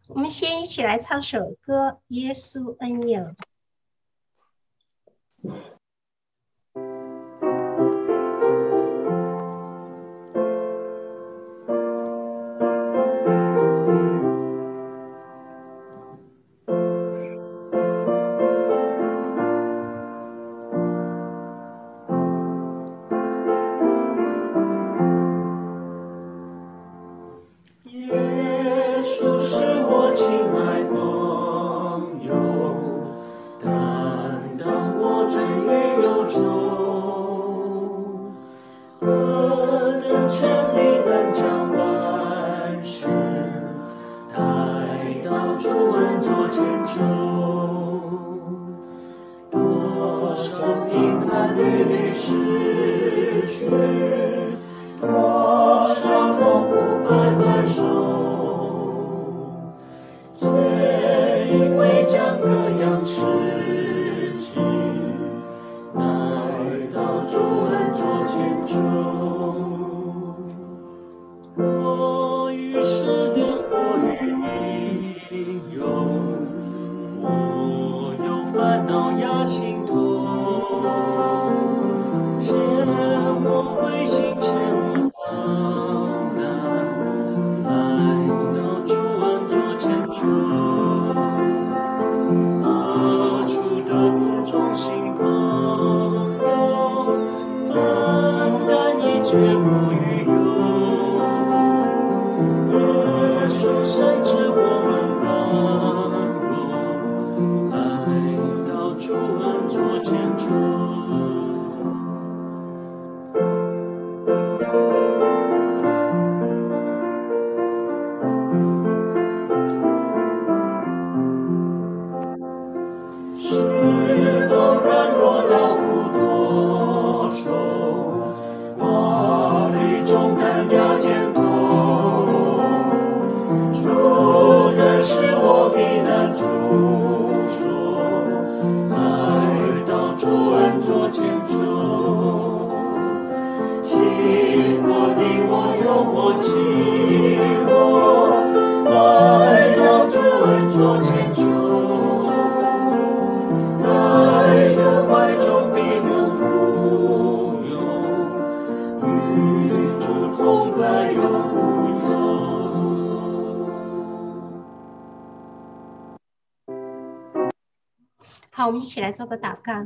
我们先一起来唱首歌《耶稣恩友》。 耶稣是我亲爱朋友，担当我罪与忧愁，何等权力能将万事带到主恩座前头，多少平安屡屡失去，多少痛苦白白受，皆因为将各样事情来到主恩座前头。我于是连我与应用，我有烦恼压心头，切莫灰心，切莫丧胆，来到主恩座前头，何处得此忠心朋友，分担一切苦与忧。耶稣深知我们软弱，来到主恩座前头。是否软弱劳苦多愁，挂虑重担压肩头，主人是我避难处所，来到主恩座前头，起我离我忧我寂寞，来到主恩座前头，在主怀中闭目苦忧，与主同在永无忧。 好，我们一起来做个祷告。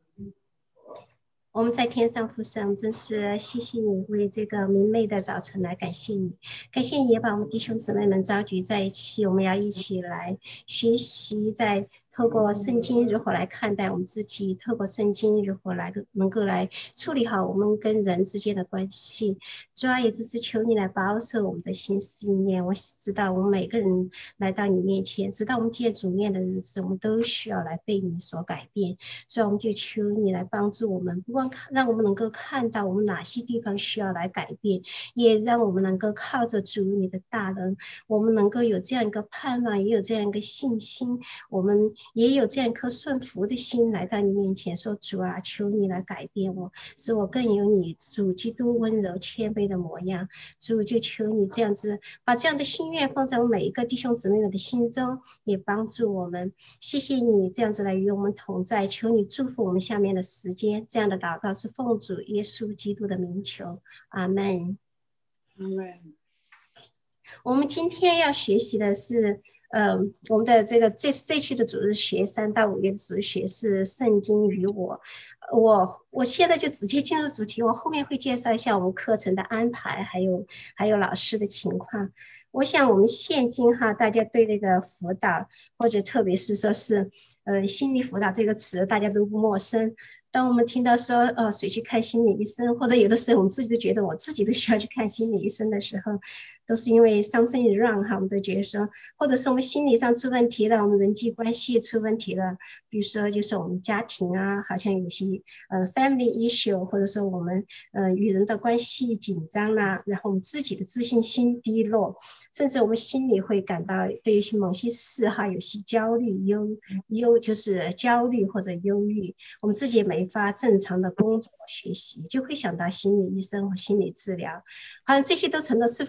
我们在天上父神，真是谢谢你为这个明媚的早晨来感谢你，感谢你也把我们弟兄姊妹们召集在一起，我们要一起来学习，在透过圣经如何来看待我们自己，透过圣经如何来能够来处理好我们跟人之间的关系。主要也就是求你来保守我们的心思意念。我知道我们每个人来到你面前，直到我们见主面的日子，我们都需要来被你所改变。所以我们就求你来帮助我们，不光让我们能够看到我们哪些地方需要来改变，也让我们能够靠着主你的大能，我们能够有这样一个盼望，也有这样一个信心，我们也有这样一颗顺服的心来到你面前说，主啊，求你来改变我，使我更有你主基督温柔谦卑的模样。主，就求你这样子把这样的心愿放在我们每一个弟兄姊妹们的心中，也帮助我们。谢谢你这样子来与我们同在，求你祝福我们下面的时间。这样的祷告是奉主耶稣基督的名求，阿们。 阿们。 我们今天要学习的是，我们的这期的主日学3到5月的主日学是圣经与我。我现在就直接进入主题，我后面会介绍一下我们课程的安排，还有老师的情况。我想我们现今大家对那个辅导，或者特别是说是心理辅导这个词，大家都不陌生。当我们听到说谁去看心理医生，或者有的时候我们自己都觉得我自己都需要去看心理医生的时候，都是因为 something is wrong 我们都觉得说，或者是我们心理上出问题了，我们人际关系出问题了，比如说就是我们家庭啊，好像有些family issue， 或者说我们与人的关系紧张啦，然后我们自己的自信心低落，甚至我们心里会感到对于某些事有些焦虑就是焦虑或者忧郁，我们自己也没法正常的工作学习，就会想到心理医生和心理治疗，好像这些是否都成为我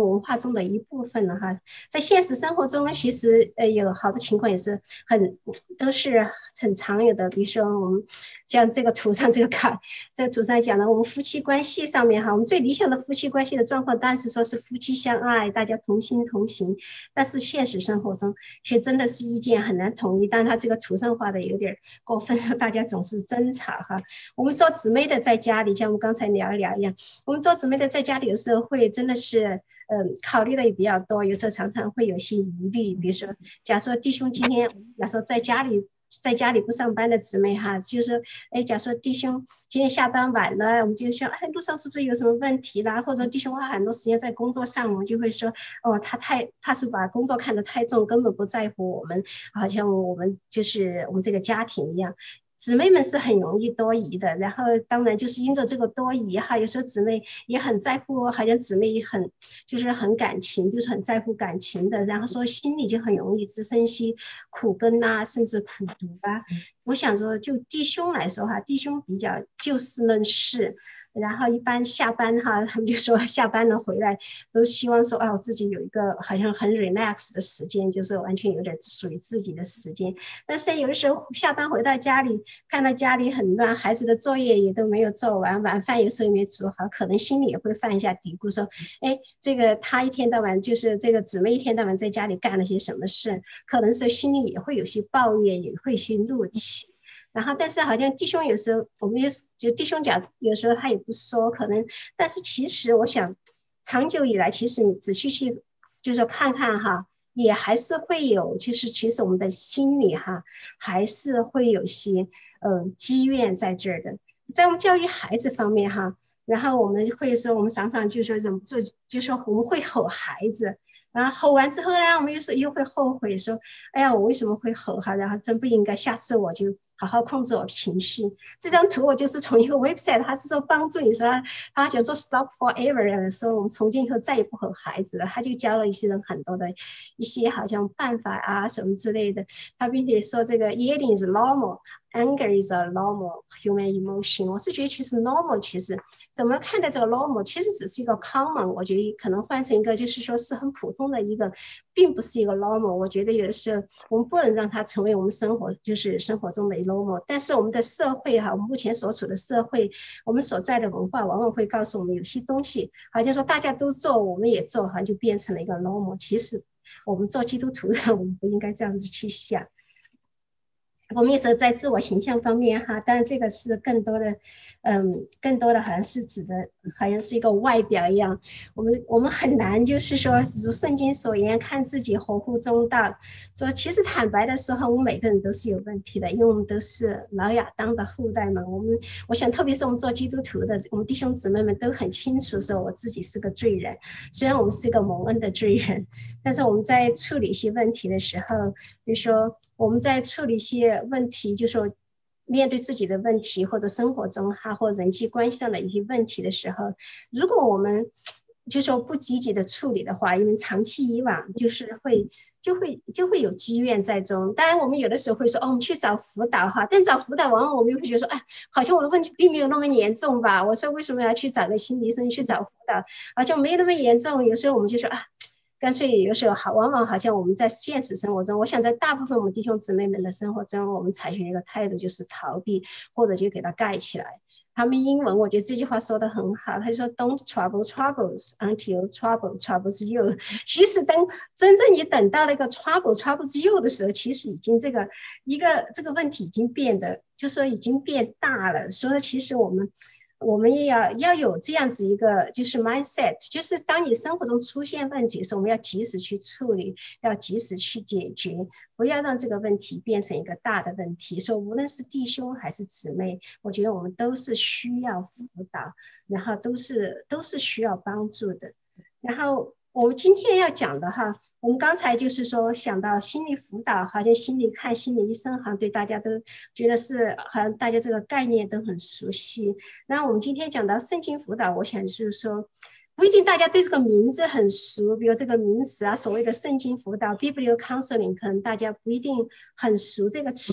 文化中的一部分了哈。在现实生活中，其实有好多情况也是都是很常有的。比如说我们像这个图上这个卡，这个图上讲的我们夫妻关系上面哈，我们最理想的夫妻关系的状况，当然是说是夫妻相爱，大家同心同行。但是现实生活中，其实真的是意见很难统一。但他这个图上画的有点过分，说大家总是争吵哈。我们做姊妹的在家里，像我们刚才聊一聊一样，我们做姊妹的在家里有时候会真的是考虑的也比较多，有时候常常会有些疑虑。比如说假如说弟兄今天假如说在家里不上班的姊妹哈，就是说假如说弟兄今天下班晚了，我们就说路上是不是有什么问题啦？或者弟兄花很多时间在工作上，我们就会说他是把工作看得太重，根本不在乎我们，好像我们就是我们这个家庭一样。姊妹们是很容易多疑的，然后当然就是因着这个多疑哈，有时候姊妹也很在乎，好像姊妹也就是很感情，就是很在乎感情的，然后说心里就很容易滋生些苦根啊，甚至苦毒啊。我想说，就弟兄来说哈，弟兄比较就事论事，然后一般下班哈，他们就说下班了回来都希望说我自己有一个好像很 relax 的时间，就是完全有点属于自己的时间。但是有的时候下班回到家里，看到家里很乱，孩子的作业也都没有做完，晚饭有时候也没煮好，可能心里也会犯一下嘀咕，说这个他一天到晚就是这个姊妹一天到晚在家里干了些什么事，可能是心里也会有些抱怨，也会有些怒气。然后但是好像弟兄有时候我们就弟兄讲有时候他也不说，可能但是其实我想长久以来，其实你仔细去就是看看哈，也还是会有，就是其实我们的心里哈还是会有些积怨在这儿的。在我们教育孩子方面哈，然后我们会说，我们常常就说忍不住，就说我们会吼孩子，然后吼完之后呢，我们又会后悔说，哎呀，我为什么会吼哈？然后真不应该，下次我就好好控制我的情绪。这张图我就是从一个 website，他是说帮助你说他叫做 Stop Forever， 说我们从今以后再也不吼孩子了。他就教了一些人很多的一些好像办法啊什么之类的。他并且说这个 yelling is normal。Anger is a normal human emotion。我是觉得其实 normal 其实怎么看待这个 normal， 其实只是一个 common， 我觉得可能换成一个就是说是很普通的一个，并不是一个 normal。我觉得有的时候我们不能让它成为我们生活中的 normal， 但是我们的社会哈，我们目前所处的社会，我们所在的文化往往会告诉我们有些东西，好像说大家都做，我们也做，好像就变成了一个 normal。其实我们做基督徒的，我们不应该这样子去想。我们有时候在自我形象方面哈，当然这个是更多的好像是指的，好像是一个外表一样。我们很难就是说，如圣经所言，看自己合乎中道。说其实坦白的时候，我们每个人都是有问题的，因为我们都是老亚当的后代嘛。我想特别是我们做基督徒的，我们弟兄姊妹们都很清楚说，我自己是个罪人。虽然我们是一个蒙恩的罪人，但是我们在处理一些问题的时候，比如说我们在处理一些问题，就说面对自己的问题，或者生活中或人际关系上的一些问题的时候，如果我们就说不积极的处理的话，因为长期以往就是就会有积怨在中。当然我们有的时候会说我们去找辅导哈，但找辅导往往我们又会觉得说好像我的问题并没有那么严重吧，我说为什么要去找个心理医生去找辅导，好像没有那么严重。有时候我们就说干脆有时候往往好像我们在现实生活中，我想在大部分我们弟兄姊妹们的生活中，我们采取一个态度就是逃避，或者就给它盖起来。他们英文我觉得这句话说得很好，他就说 Don't trouble troubles until trouble troubles you。 其实真正你等到那个 trouble troubles you 的时候，其实已经这个问题已经变得就是说已经变大了。所以其实我们也要有这样子一个就是 mindset， 就是当你生活中出现问题的时候，我们要及时去处理，要及时去解决，不要让这个问题变成一个大的问题。所以无论是弟兄还是姊妹，我觉得我们都是需要辅导，然后都是需要帮助的。然后我们今天要讲的哈，我们刚才就是说想到心理辅导，好像心理医生好像对大家都觉得是好像大家这个概念都很熟悉。那我们今天讲到圣经辅导，我想就是说不一定大家对这个名字很熟，比如这个名词所谓的圣经辅导 Biblical Counseling， 可能大家不一定很熟这个词。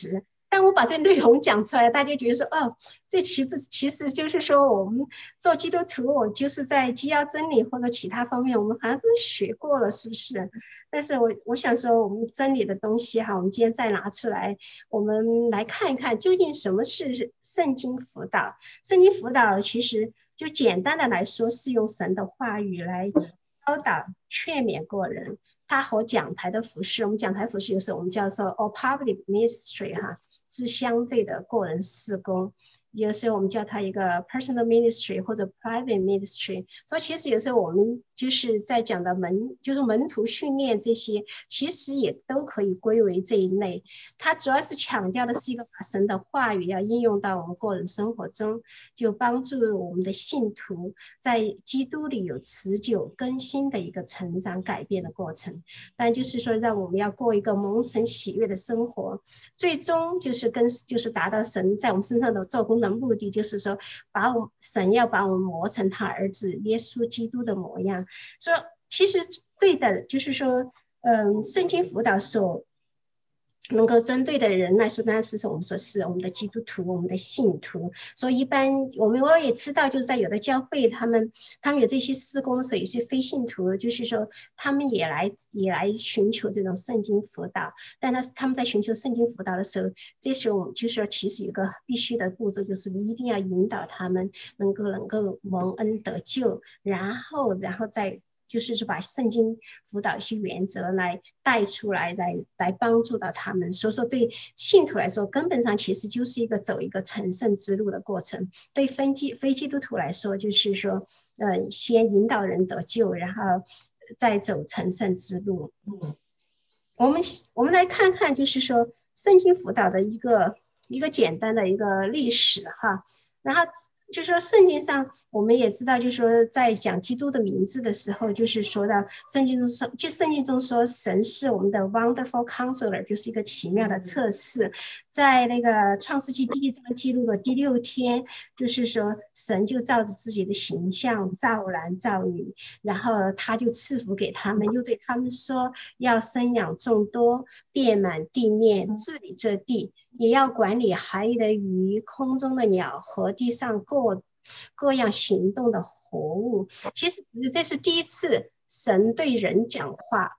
当我把这内容讲出来，大家觉得说，哦，这其实就是说，我们做基督徒，我就是在基要真理或者其他方面，我们好像都学过了，是不是？但是我想说，我们真理的东西哈，我们今天再拿出来，我们来看一看，究竟什么是圣经辅导？圣经辅导其实就简单的来说，是用神的话语来教导、劝勉过人。它和讲台的服饰，我们讲台服饰有时候我们叫做 all public ministry 哈。是相对的个人事工，有时候我们叫它一个 personal ministry 或者 private ministry。所以其实有时候我们就是在讲的就是门徒训练这些，其实也都可以归为这一类。它主要是强调的是一个把神的话语要应用到我们个人生活中，就帮助我们的信徒在基督里有持久更新的一个成长改变的过程。但就是说，让我们要过一个蒙神喜悦的生活，最终就是达到神在我们身上的做工的目的，就是说神要把我们磨成他儿子耶稣基督的模样。说其实对的，就是说，圣经辅导所能够针对的人来说，当然是我们说是我们的基督徒，我们的信徒。所以一般我也知道，就是在有的教会，他们有这些事工的时候，有些非信徒，就是说他们也来寻求这种圣经辅导。但他们在寻求圣经辅导的时候，这时候我们就是说，其实有个必须的步骤，就是你一定要引导他们能够蒙恩得救，然后再就是说把圣经辅导一些原则来带出来，来帮助到他们。所以说对信徒来说，根本上其实就是走一个成圣之路的过程。对非基督徒来说，就是说先引导人得救，然后再走成圣之路。我们来看看，就是说圣经辅导的一个简单的一个历史哈。然后就是说圣经上我们也知道，就是说在讲基督的名字的时候，就是说到圣经中说神是我们的 wonderful counselor， 就是一个奇妙的测试。在那个创世纪第1章记录的第6天，就是说神就照着自己的形象造男造女，然后他就赐福给他们，又对他们说要生养众多，遍满地面，治理这地，也要管理海里的鱼、空中的鸟和地上各样行动的活物。其实这是第一次神对人讲话，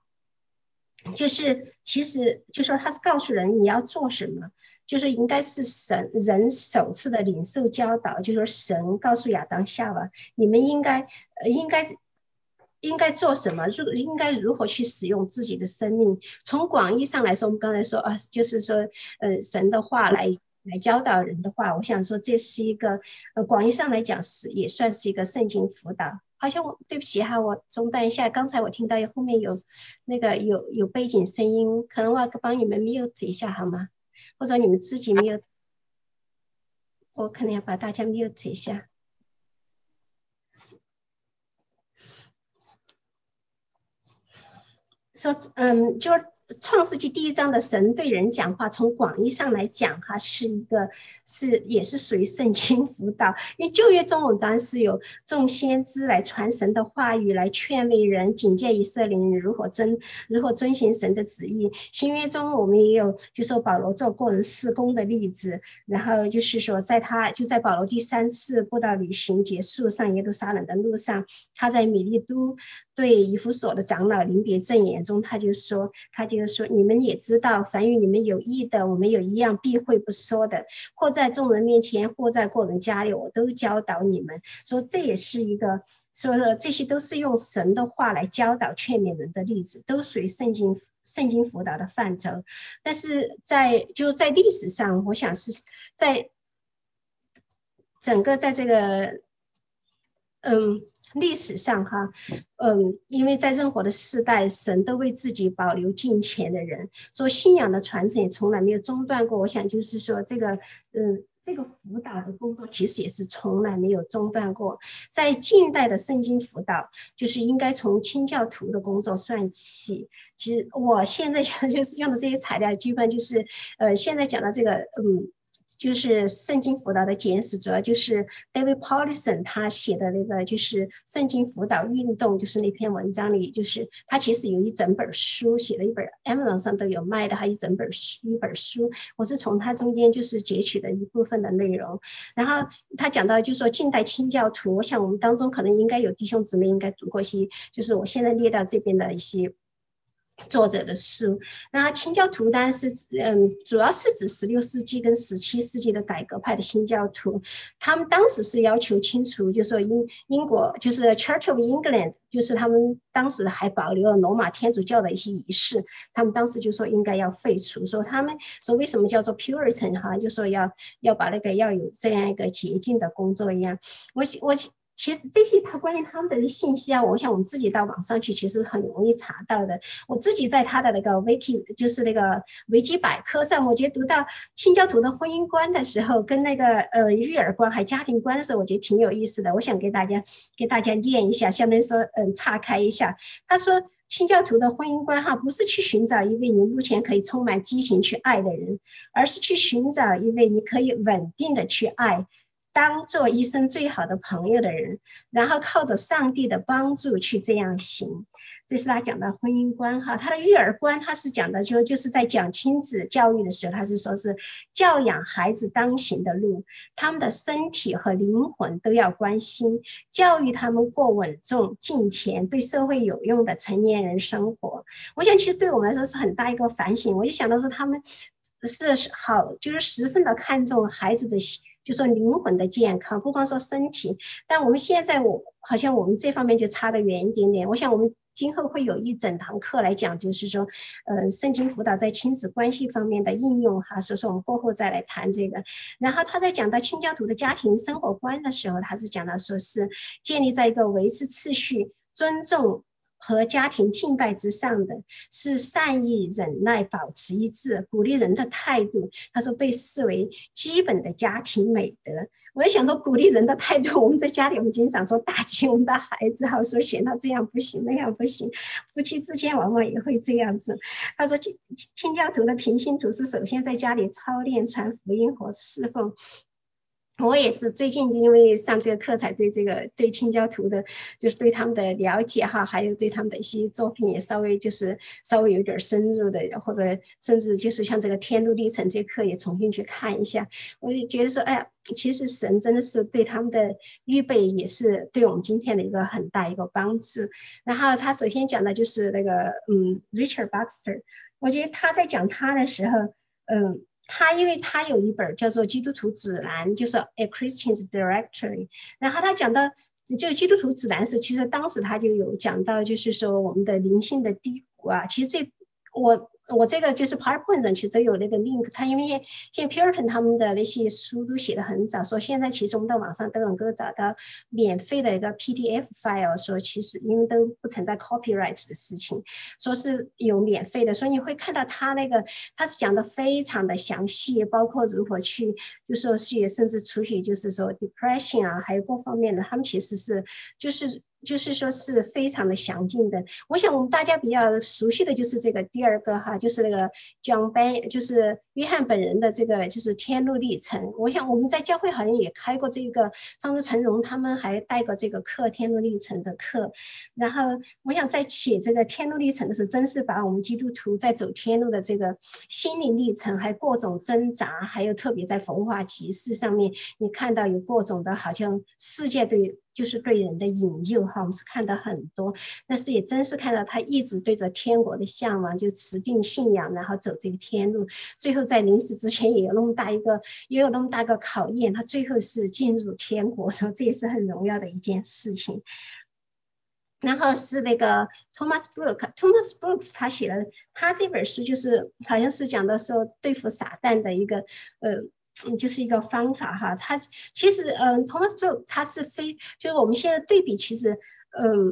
其实就说他是告诉人你要做什么，就是应该是人首次的领受教导，就是说神告诉亚当夏娃，你们应该做什么，应该如何去使用自己的生命。从广义上来说，我们刚才说就是说神的话来教导人的话，我想说这是一个广义上来讲也算是一个圣经辅导。好像对不起哈，我中断一下，刚才我听到后面有那个有背景声音，可能我要帮你们 mute 一下好吗？或者你们自己 mute， 我可能要把大家 mute 一下。说就是创世纪第1章的神对人讲话，从广义上来讲哈，也是属于圣经辅导。因为旧约中我们当然是有众先知来传神的话语，来劝慰人，警戒以色列人如何遵行神的旨意。新约中我们也有就说保罗做个人事工的例子，然后就是说在保罗第3次布道旅行结束上耶路撒冷的路上，他在米利都对以弗所的长老临别赠言中，他就说你们也知道，凡与你们有益的，我们有一样避讳不说的，或在众人面前，或在个人家里，我都教导你们。说这也是一个说这些都是用神的话来教导劝勉人的例子，都属于圣经辅导的范畴。但是在历史上，我想是在整个在这个历史上哈，因为在任何的世代，神都为自己保留敬虔的人，所以信仰的传承也从来没有中断过。我想就是说这个辅导的工作其实也是从来没有中断过。在近代的圣经辅导，就是应该从清教徒的工作算起。其实我现在讲就是用的这些材料，基本就是现在讲的这个就是圣经辅导的简史，主要就是 David Paulison 他写的那个就是圣经辅导运动，就是那篇文章里，就是他其实有一整本书，写了一本 Amazon 上都有卖的，还有一本书，我是从他中间就是截取了一部分的内容。然后他讲到就是说近代清教徒，我想我们当中可能应该有弟兄姊妹应该读过一些，就是我现在列到这边的一些作者的书。那清教徒当然是主要是指16世纪跟17世纪的改革派的新教徒，他们当时是要求清除，就是说英国就是 Church of England， 就是他们当时还保留了罗马天主教的一些仪式，他们当时就说应该要废除，说他们说为什么叫做 Puritan 哈，就说要把那个要有这样一个洁净的工作一样。我其实这些他关于他们的信息啊，我想我们自己到网上去其实很容易查到的。我自己在他的那个 Wiki， 就是那个维基百科上，我觉得读到清教徒的婚姻观的时候，跟那个育儿观还家庭观的时候，我觉得挺有意思的。我想给大家念一下，相当于说岔开一下。他说清教徒的婚姻观哈，不是去寻找一位你目前可以充满激情去爱的人，而是去寻找一位你可以稳定的去爱，当做一生最好的朋友的人，然后靠着上帝的帮助去这样行。这是他讲的婚姻观哈。他的育儿观他是讲的就是在讲亲子教育的时候，他是说是教养孩子当行的路，他们的身体和灵魂都要关心，教育他们过稳重、敬虔、对社会有用的成年人生活。我想其实对我们来说是很大一个反省。我就想到说他们是好，就是十分的看重孩子的就说灵魂的健康，不光说身体。但我们现在好像我们这方面就差得远一点点。我想我们今后会有一整堂课来讲，就是说圣经辅导在亲子关系方面的应用哈，所以说我们过后再来谈这个。然后他在讲到清教徒的家庭生活观的时候，他是讲到说是建立在一个维持秩序、尊重和家庭敬拜之上的，是善意、忍耐、保持一致、鼓励人的态度。他说被视为基本的家庭美德。我就想说，鼓励人的态度，我们在家里我们经常说打击我们的孩子，好说嫌他这样不行那样不行，夫妻之间往往也会这样子。他说清教徒的平信徒是首先在家里操练传福音和侍奉。我也是最近因为上这个课才对对清教徒的，就是对他们的了解哈，还有对他们的一些作品也稍微有点深入的，或者甚至就是像这个天路历程这课也重新去看一下。我就觉得说，哎呀，其实神真的是对他们的预备也是对我们今天的一个很大一个帮助。然后他首先讲的就是那个Richard Baxter， 我觉得他在讲他的时候，因为他有一本叫做《基督徒指南》，就是 A Christian's Directory。然后他讲到这个基督徒指南时，其实当时他就有讲到，就是说我们的灵性的低谷啊。其实我这个就是 PowerPoint 上其实都有那个 link。他因为现在 Puritan 他们的那些书都写得很早，说现在其实我们在网上都能够找到免费的一个 PDF file， 说其实因为都不存在 copyright 的事情，说是有免费的，所以你会看到他是讲的非常的详细，包括如何去就说是甚至处理就是说 depression 啊，还有各方面的，他们其实是就是说是非常的详尽的。我想我们大家比较熟悉的就是这个第二个哈，就是那个 John Ben， 就是约翰本人的这个就是天路历程。我想我们在教会好像也开过这个，上次陈荣他们还带过这个课，天路历程的课。然后我想在写这个天路历程的时候，真是把我们基督徒在走天路的这个心灵历程，还有各种挣扎，还有特别在逢化集市上面，你看到有各种的好像世界就是对人的引诱哈，我们是看到很多，但是也真是看到他一直对着天国的向往，就持定信仰，然后走这个天路，最后在临死之前也有那么大个考验，他最后是进入天国，说这也是很荣耀的一件事情。然后是那个 Thomas Brooks 他写的，他这本书就是好像是讲的说对付撒旦的一个就是一个方法哈。他其实Thomas Brooks 他是就是我们现在对比，其实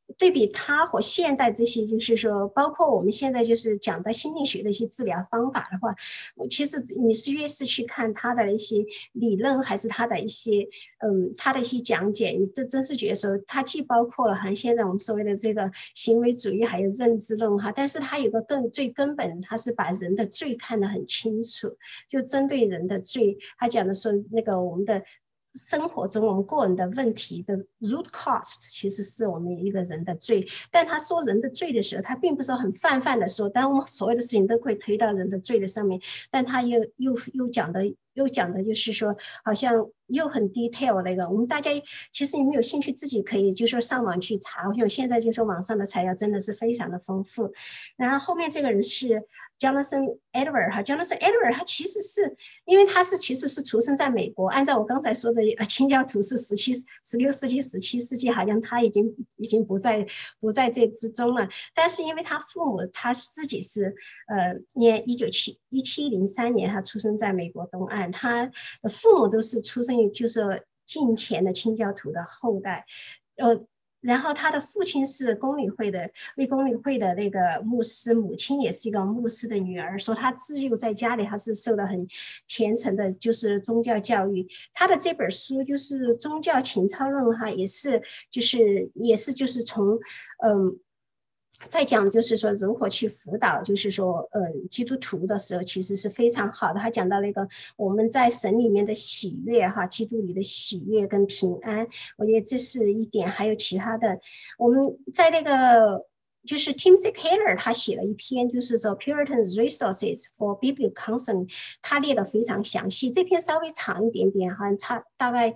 对比他和现代这些，就是说，包括我们现在就是讲的心理学的一些治疗方法的话，其实你是越是去看他的一些理论，还是他的一些他的一些讲解，你这真是觉得说，他既包括了像现在我们所谓的这个行为主义，还有认知论哈，但是他有个最根本，他是把人的罪看得很清楚，就针对人的罪，他讲的说那个我们的。生活中我们个人的问题的 root cause 其实是我们一个人的罪，但他说人的罪的时候，他并不是很泛的说，当我们所有的事情都可以推到人的罪的上面，但他又讲的就是说，好像又很 detail 那个，我们大家其实你们有兴趣自己可以就是说上网去查，因为现在就说网上的材料真的是非常的丰富。然后后面这个人是 Jonathan Edward 哈 ，Jonathan Edward 他其实是因为他其实是出生在美国，按照我刚才说的，清教徒是16世纪、17世纪，好像他已经不在这之中了。但是因为他父母他自己是年1703年他出生在美国东岸，他的父母都是出生于就是近前的清教徒的后代，然后他的父亲是为公理会的那个牧师，母亲也是一个牧师的女儿，说他自幼在家里他是受到很虔诚的就是宗教教育。他的这本书就是宗教情操论哈，也是就是从在讲就是说如何去辅导，就是说基督徒的时候，其实是非常好的。他讲到那个我们在神里面的喜悦哈，基督里的喜悦跟平安，我觉得这是一点。还有其他的，我们在那个就是 Timothy Keller 他写了一篇，就是说 Puritan Resources for Biblical Counseling， 他列的非常详细。这篇稍微长一点点哈，他大概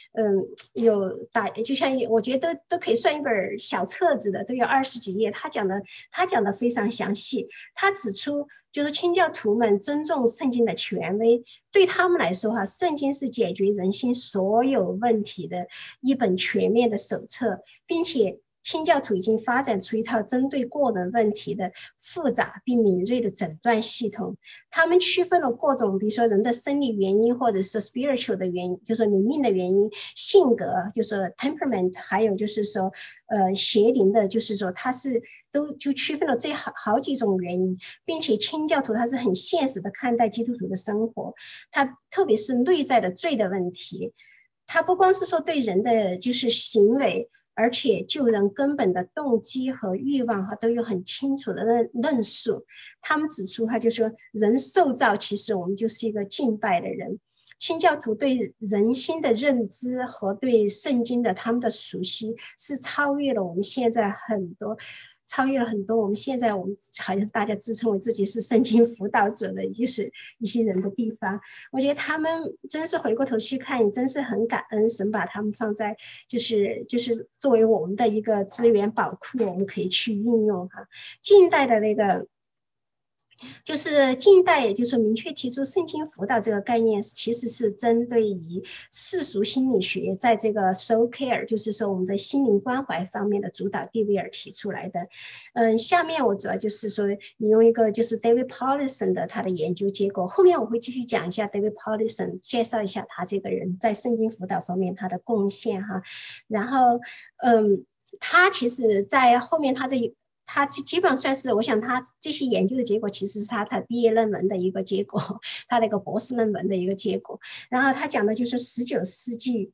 就像我觉得都可以算一本小册子的，都有20几页。他讲的非常详细。他指出，就是清教徒们尊重圣经的权威，对他们来说哈，圣经是解决人心所有问题的一本全面的手册，并且清教徒已经发展出一套针对个人问题的复杂并敏锐的诊断系统。他们区分了各种，比如说人的生理原因，或者是 spiritual 的原因，就是灵命的原因，性格就是 temperament， 还有就是说邪灵的，就是说它是都就区分了这好几种原因，并且清教徒他是很现实的看待基督徒的生活，他特别是内在的罪的问题，他不光是说对人的就是行为，而且就人根本的动机和欲望都有很清楚的论述。他们指出，他就说人受造其实我们就是一个敬拜的人。清教徒对人心的认知和对圣经的他们的熟悉，是超越了我们现在我们现在好像大家自称为自己是圣经辅导者的就是一些人的地方。我觉得他们真是回过头去看，真是很感恩神把他们放在就是作为我们的一个资源宝库，我们可以去运用哈。近代的那个就是近代，也就是明确提出圣经辅导这个概念，其实是针对于世俗心理学在这个 soul care， 就是说我们的心灵关怀方面的主导地位而提出来的。下面我主要就是说引用一个就是 David Paulison 的他的研究结果，后面我会继续讲一下 David Paulison， 介绍一下他这个人在圣经辅导方面他的贡献哈。然后他其实在后面他基本上算是，我想他这些研究的结果其实是他毕业论文的一个结果，他那个博士论文的一个结果。然后他讲的就是19世纪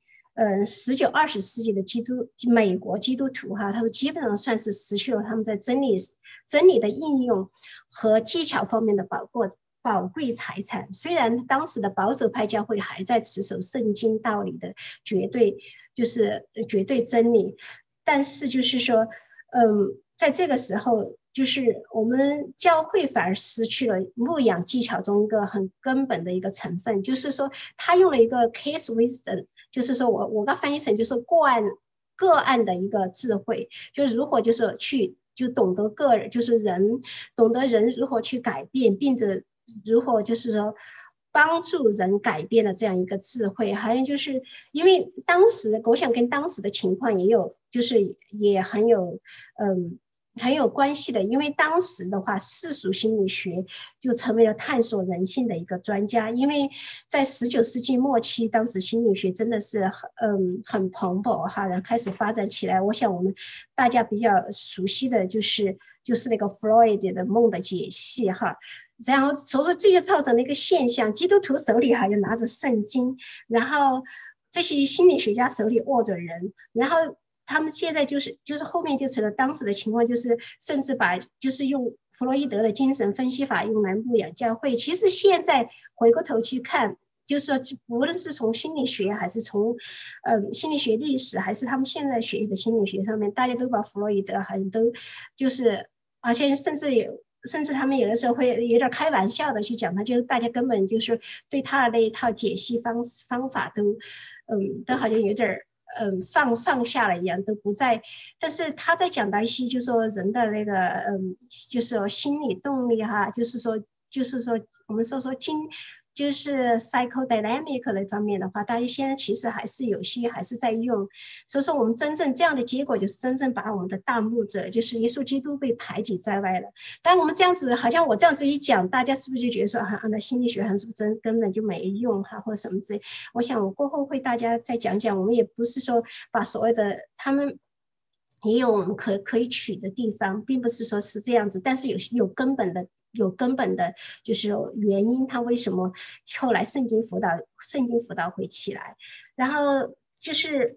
19、20世纪的美国基督徒哈，他说基本上算是失去了他们在真理的应用和技巧方面的宝贵财产。虽然当时的保守派教会还在持守圣经道理的绝对真理，但是就是说在这个时候，就是我们教会反而失去了牧养技巧中一个很根本的一个成分，就是说他用了一个 case wisdom， 就是说我刚翻译成就是个案的一个智慧，就是如何就是就懂得懂得人如何去改变，并且如何就是说帮助人改变的这样一个智慧。还有就是因为我想跟当时的情况也很有很有关系的，因为当时的话，世俗心理学就成为了探索人性的一个专家。因为在19世纪末期，当时心理学真的是很蓬勃哈，然后开始发展起来。我想我们大家比较熟悉的就是那个弗洛伊德的梦的解析哈。然后所以说这就造成了一个现象，基督徒手里还有拿着圣经，然后这些心理学家手里握着人，然后他们现在就是后面就成了当时的情况，就是甚至把就是用弗洛伊德的精神分析法用来牧养教会。其实现在回过头去看，就是说无论是从心理学还是从心理学历史，还是他们现在学的心理学上面，大家都把弗洛伊德好像都就是而且甚至他们有的时候会有点开玩笑的去讲他，就是大家根本就是对他的那一套解析方法都好像有点放下了一样，都不再。但是他在讲到一些，就是说人的那个就是说心理动力哈，就是说我们说就是 psychodynamic 的方面的话，大家现在其实还是有些还是在用。所以说我们真正这样的结果，就是真正把我们的大牧者，就是耶稣基督被排挤在外了。当我们这样子，好像我这样子一讲，大家是不是就觉得说那心理学还是不是根本就没用哈，或者什么之类？我想我过后会大家再讲讲，我们也不是说把所谓的他们也有我们可以取的地方，并不是说是这样子，但是有根本的就是原因，他为什么后来圣经辅导会起来。然后就是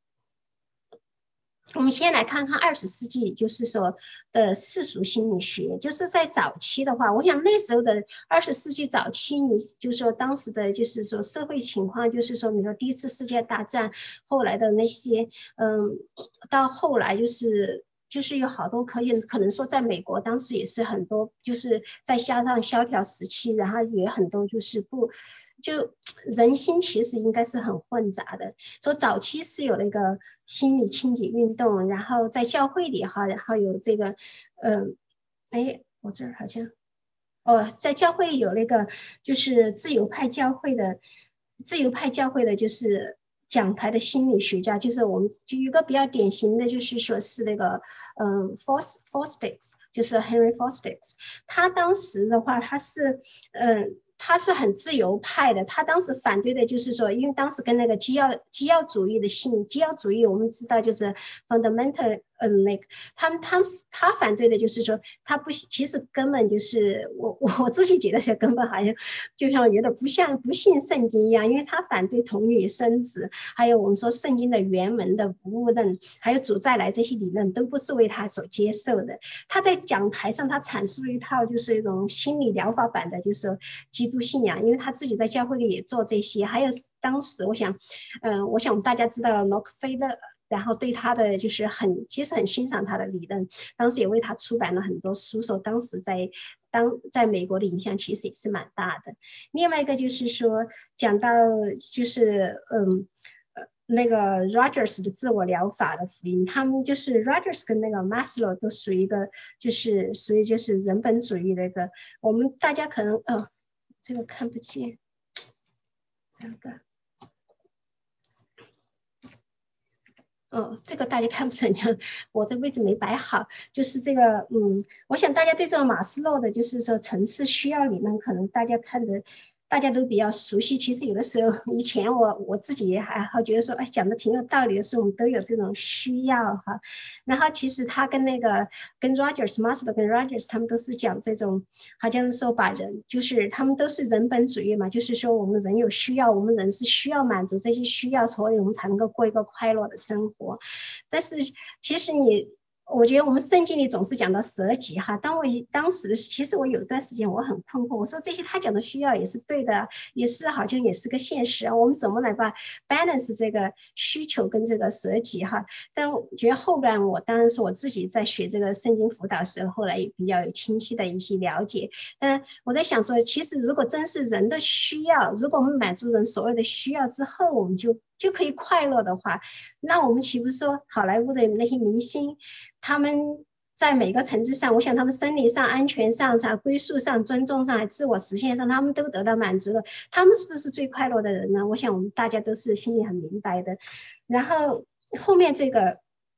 我们先来看看20世纪，就是说的世俗心理学。就是在早期的话，我想那时候的20世纪早期，你就是说当时的就是说社会情况，就是说你说第一次世界大战后来的那些，到后来就是有好多可能说在美国当时也是很多，就是在加上萧条时期，然后也很多就人心其实应该是很混杂的。所以早期是有那个心理清洁运动，然后在教会里哈，然后有这个我这儿好像在教会有那个就是自由派教会的就是讲台的心理学家，就是我们就有一个比较典型的，就是说是那个Fosdick， 就是 Henry Fosdick。 他当时的话他是很自由派的。他当时反对的就是说，因为当时跟那个基要主义我们知道就是 fundamental 那个他反对的就是说，他不其实根本就是我自己觉得是根本好像就像有点不信圣经一样，因为他反对童女生子，还有我们说圣经的原文的不误论，还有主再来这些理论都不是为他所接受的。他在讲台上他阐述了一套就是一种心理疗法版的就是基督信仰，因为他自己在教会里也做这些。还有当时我想我们大家知道洛克菲勒，然后对他的就是其实很欣赏他的理论，当时也为他出版了很多书，所以当时在美国的影响其实也是蛮大的。另外一个就是说讲到就是那个 Rogers 的自我疗法的福音，他们就是 Rogers 跟那个 Maslow 都属于一个就是属于就是人本主义的一个，我们大家可能这个看不见，这个这个大家看不成，我这位置没摆好，就是这个我想大家对这个马斯洛的就是说层次需要理论可能大家都比较熟悉。其实有的时候以前我自己也还好，觉得说讲的挺有道理的，是我们都有这种需要哈。然后其实他跟Rogers Maslow 跟 Rogers 他们都是讲这种，好像是说把人就是他们都是人本主义嘛，就是说我们人有需要，我们人是需要满足这些需要，所以我们才能够过一个快乐的生活。但是其实我觉得我们圣经里总是讲到舍己哈。当时其实我有一段时间我很困惑，我说这些他讲的需要也是对的，也是好像也是个现实啊，我们怎么来把 balance 这个需求跟这个舍己哈？但我觉得后来当然是我自己在学这个圣经辅导的时候，后来也比较有清晰的一些了解。但我在想说，其实如果真是人的需要，如果我们满足人所谓的需要之后，我们就可以快乐的话，那我们岂不是说好莱坞的那些明星，他们在每个层次上，我想他们生理上、安全上、归宿上、尊重上、自我实现上，他们都得到满足了。他们是不是最快乐的人呢？我想我们大家都是心里很明白的。然后后面这个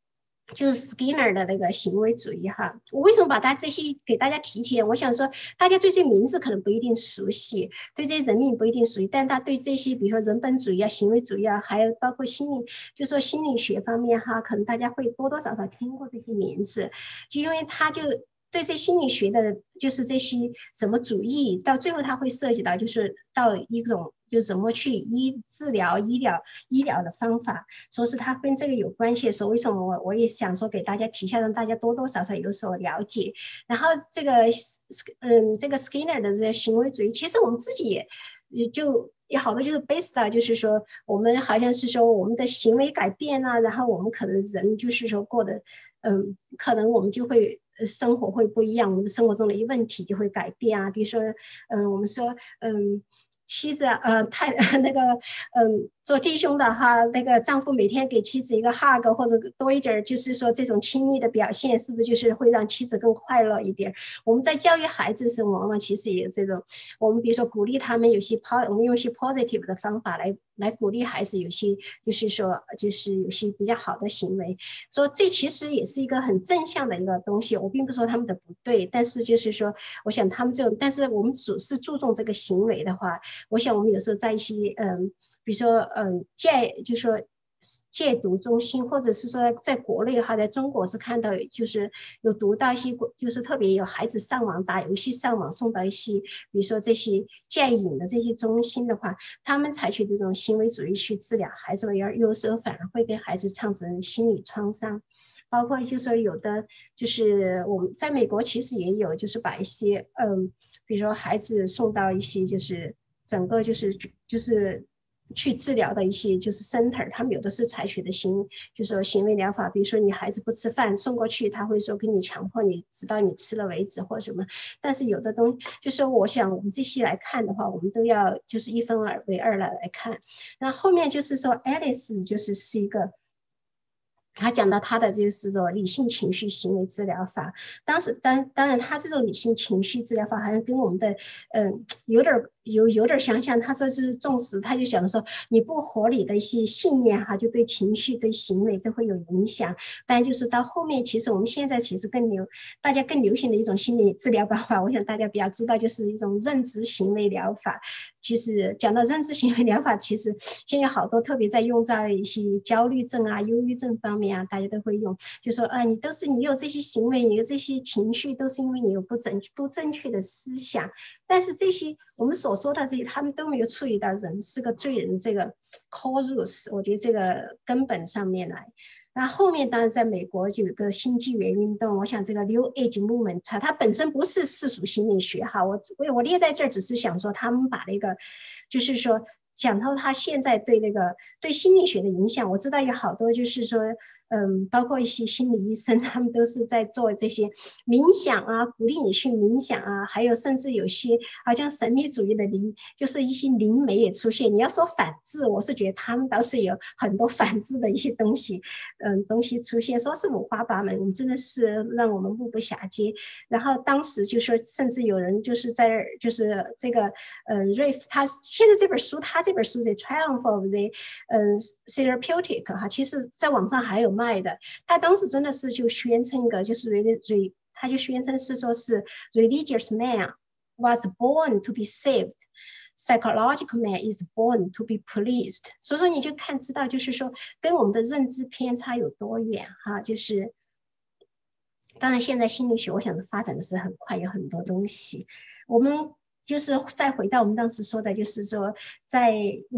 就是 Skinner 的那个行为主义哈。我为什么把它这些给大家提前？我想说，大家对这些名字可能不一定熟悉，对这些人名不一定熟悉，但他对这些，比如说人本主义啊、行为主义啊，还有包括就说心理学方面哈，可能大家会多多少少听过这些名字，就因为他就对这心理学的，就是这些什么主义，到最后他会涉及到，就是到一种就怎么去治疗医疗的方法，说是它跟这个有关系的时候，为什么我也想说给大家提一下，让大家多多少少有所了解。然后这个 Skinner 的这个行为主义，其实我们自己也就有好多就是 based 啊，就是说我们好像是说我们的行为改变啊，然后我们可能人就是说过得可能我们就会生活会不一样，我们的生活中的一问题就会改变啊，比如说我们说妻子太那个做弟兄的哈，那个丈夫每天给妻子一个 hug 或者多一点，就是说这种亲密的表现，是不是就是会让妻子更快乐一点？我们在教育孩子的时候，往往其实也有这种，我们比如说鼓励他们有些我们用一些 positive 的方法来鼓励孩子，有些就是说就是有些比较好的行为，说这其实也是一个很正向的一个东西。我并不说他们的不对，但是就是说，我想他们这种，但是我们只是注重这个行为的话。我想我们有时候在一些比如说就是说戒毒中心，或者是说在国内哈，在中国是看到就是有读到一些，就是特别有孩子上网打游戏上网送到一些，比如说这些戒瘾的这些中心的话，他们采取这种行为主义去治疗孩子，有时候反而会给孩子造成心理创伤。包括就是说有的就是我们在美国其实也有，就是把一些比如说孩子送到一些就是整个就是去治疗的一些就是 center， 他们有的是采取的就是说行为疗法，比如说你孩子不吃饭送过去，他会说给你强迫你直到你吃了为止或什么。但是有的东西就是我想我们这些来看的话，我们都要就是一分为二来看。那后面就是说 Alice 是一个。他讲到他的就是说理性情绪行为治疗法，当然他这种理性情绪治疗法好像跟我们的有点相像。他说就是重视，他就讲说你不合理的一些信念哈，就对情绪对行为都会有影响。但就是到后面，其实我们现在其实大家更流行的一种心理治疗方法，我想大家比较知道，就是一种认知行为疗法。其实讲到认知行为疗法，其实现在有好多特别在用在一些焦虑症啊、忧郁症方面啊，大家都会用，就说啊，你有这些行为，你有这些情绪，都是因为你有不正确的思想。但是这些我们所说的这些，他们都没有处理到人是个罪人这个 core roots， 我觉得这个根本上面来。那后面当然在美国就有个新纪元运动，我想这个 New Age Movement 它本身不是世俗心理学哈，我列在这儿只是想说他们把那个就是说讲到他现在对心理学的影响，我知道有好多就是说包括一些心理医生，他们都是在做这些冥想啊，鼓励你去冥想啊，还有甚至有些好像神秘主义的就是一些灵媒也出现。你要说反智，我是觉得他们倒是有很多反智的一些东西出现，说是五花八门，我们真的是让我们目不暇接。然后当时就说，甚至有人就是在就是这个瑞夫，他现在这本书，他这本书的 Triumph of the Therapeutic 哈，其实在网上还有卖的。他当时真的是就宣称一个就是他就宣称是说是 religious man was born to be saved。Psychological man is born to be pleased， 所以说你就知道，就是说跟我们的认知偏差有多远哈。就是当然现在心理学我想发展的是很快，有很多东西。我们就是再回到我们当时说的，就是说在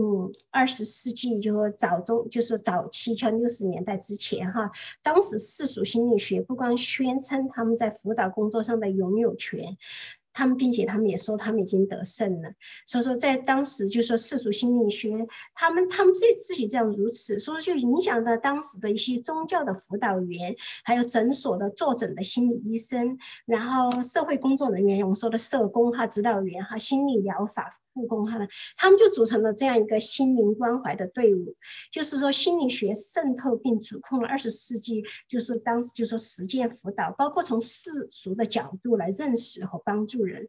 20世纪就是早期，像60年代之前哈，当时世俗心理学不光宣称他们在辅导工作上的拥有权，并且他们也说他们已经得胜了。所以说在当时就说世俗心理学他们自己这样如此，所以就影响到当时的一些宗教的辅导员，还有诊所的坐诊的心理医生，然后社会工作人员，我们说的社工哈、指导员哈、心理疗法护工哈，他们就组成了这样一个心灵关怀的队伍。就是说心理学渗透并主控了20世纪，就是当时就说实践辅导，包括从世俗的角度来认识和帮助人。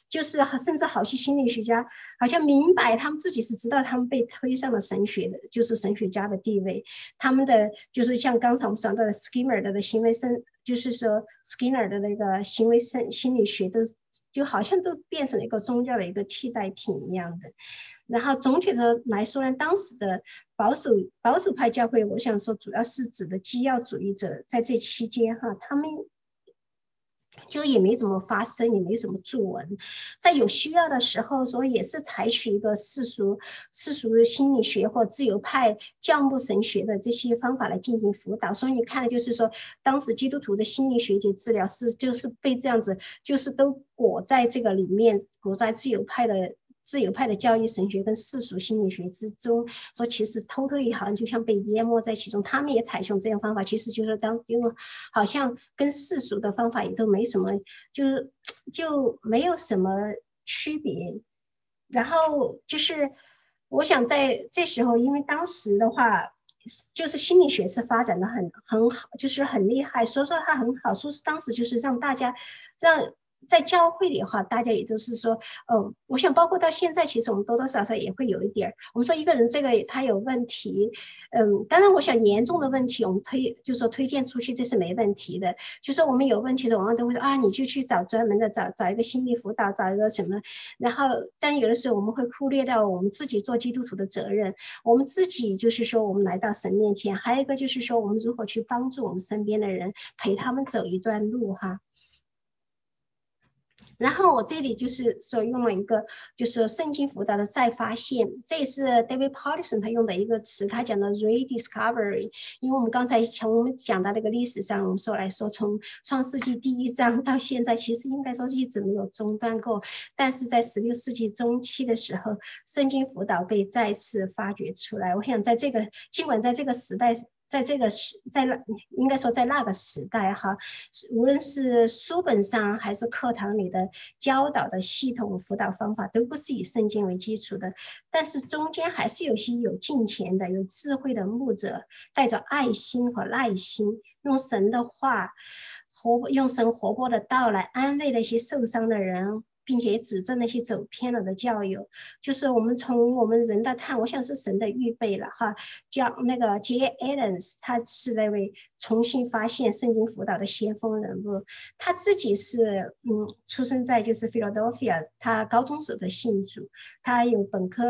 就是甚至好些心理学家好像明白他们自己是知道他们被推上了神学的，就是神学家的地位。他们的就是像刚才我们讲到的 Skinner 的行为就是说 Skinner 的那个行为心理学都就好像都变成了一个宗教的一个替代品一样的。然后总体的来说呢，当时的保守派教会，我想说主要是指的基要主义者，在这期间哈，他们就也没怎么发声，也没什么作文，在有需要的时候，所以也是采取一个世俗心理学或自由派教牧神学的这些方法来进行辅导。所以你看的就是说，当时基督徒的心理学及治疗就是被这样子，就是都裹在这个里面，裹在自由派的教义神学跟世俗心理学之中，说其实偷偷好像就像被淹没在其中。他们也采用这样方法，其实就是因为好像跟世俗的方法也都没什么，就没有什么区别。然后就是我想在这时候，因为当时的话，就是心理学是发展的很好，就是很厉害，所以说它很好，说是当时就是让大家在教会里的话，大家也都是说，我想包括到现在，其实我们多多少少也会有一点。我们说一个人这个他有问题，当然我想严重的问题，我们就是说推荐出去这是没问题的。就是我们有问题的，往往都会说啊，你就去找专门的找一个心理辅导，找一个什么。然后，但有的时候我们会忽略掉我们自己做基督徒的责任，我们自己就是说我们来到神面前，还有一个就是说我们如何去帮助我们身边的人，陪他们走一段路哈。然后我这里就是说用了一个就是圣经辅导的再发现，这也是 David Powlison 他用的一个词，他讲的 rediscovery。因为我们刚才从我们讲到那个历史上，我们说来说从创世纪第1章到现在，其实应该说是一直没有中断过。但是在16世纪中期的时候，圣经辅导被再次发掘出来。我想尽管在这个时代。应该说在那个时代哈，无论是书本上还是课堂里的教导的系统辅导方法，都不是以圣经为基础的。但是中间还是有些有敬虔的、有智慧的牧者，带着爱心和耐心，用神的话，用神活泼的道来安慰那些受伤的人。并且指正那些走偏了的教友，就是我们从我们人的看，我想是神的预备了哈。叫那个 J. Adams， 他是那位重新发现圣经辅导的先锋人物。他自己是出生在就是 Philadelphia， 他高中时的信主，他有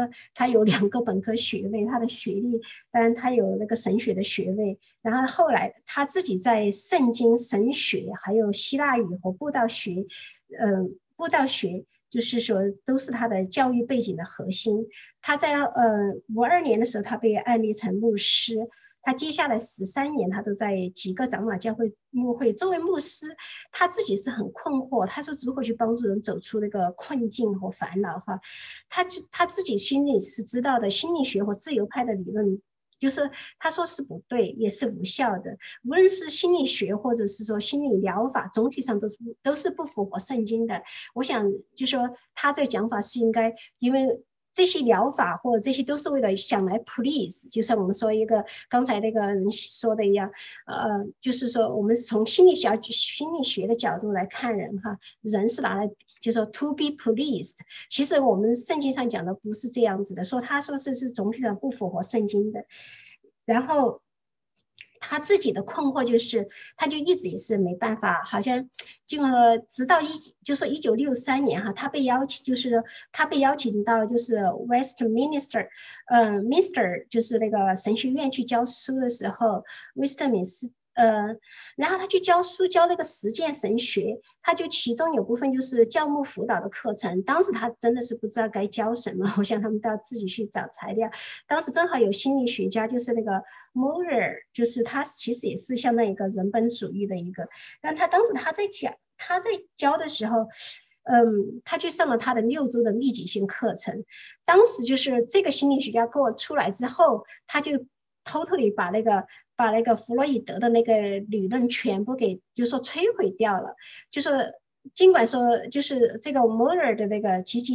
2个本科学位，他的学历，当然他有那个神学的学位。然后后来他自己在圣经、神学，还有希腊语和布道学，布道学就是说都是他的教育背景的核心。他在52年的时候，他被按立成牧师。他接下来13年，他都在几个长老教会牧会。作为牧师，他自己是很困惑，他说如何去帮助人走出那个困境和烦恼哈。他自己心里是知道的，心理学和自由派的理论。就是他说是不对，也是无效的。无论是心理学或者是说心理疗法，总体上都是不符合圣经的。我想就说他这个讲法是应该，因为这些疗法或者这些都是为了想来 please， 就像我们说一个刚才那个人说的一样，就是说我们从心理学的角度来看人哈，人是拿来就是说 to be pleased。其实我们圣经上讲的不是这样子的，他说是总体上不符合圣经的。然后他自己的困惑就是，他就一直也是没办法，好像直到1963年哈，他被邀请到就是 Westminster， Minster 就是那个神学院去教书的时候 ，Westminster。然后他去教书，教那个实践神学，他就其中有部分就是教牧辅导的课程。当时他真的是不知道该教什么，我想他们都要自己去找材料。当时正好有心理学家，就是那个 Moller， 就是他其实也是相当于一个人本主义的一个。但他当时他在教的时候，他去上了他的6周的密集性课程。当时就是这个心理学家给我出来之后，他就偷偷地把那个弗洛伊德的那个理论全部给就是说摧毁掉了。就是尽管说就是这个 Moller 的那个积极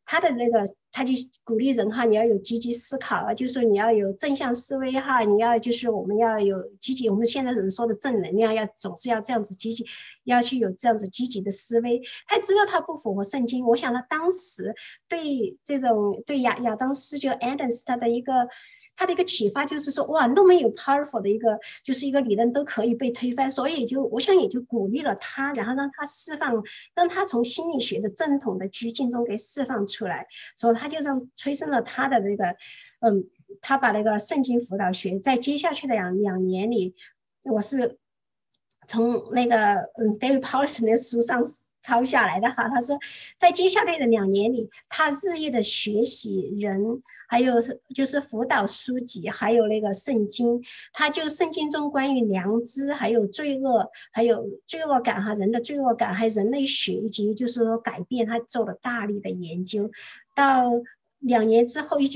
他的那个他就鼓励人哈，你要有积极思考啊，就是说你要有正向思维哈，你要就是我们要有积极，我们现在人说的正能量，要总是要这样子积极，要去有这样子积极的思维。他知道他不符合圣经，我想他当时对这种对亚当斯就 Adams 他的一个启发就是说，哇，那么有 powerful 的一个就是一个理论都可以被推翻，所以我想也就鼓励了他，然后让他释放，让他从心理学的正统的拘禁中给释放出来，所以他就催生了他的那个，他把那个圣经辅导学在接下去的两年里，我是从那个David Powlison 的书上抄下来的哈。他说，在接下来的2年里，他日夜的学习人，还有就是辅导书籍，还有那个圣经。他就圣经中关于良知，还有罪恶，还有罪恶感哈，人的罪恶感，还有人类学以及就是说改变，他做了大力的研究。到2年之后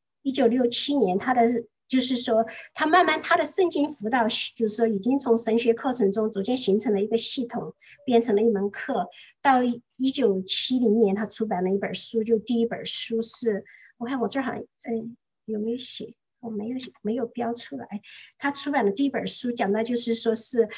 ，1967年，他的就是说，他慢慢他的圣经辅导，就是说已经从神学课程中逐渐形成了一个系统，变成了一门课。到1970年，他出版了一本书，就第一本书是，我看我这儿好像有没有写？我没有标出来。他出版的第一本书讲的就是说是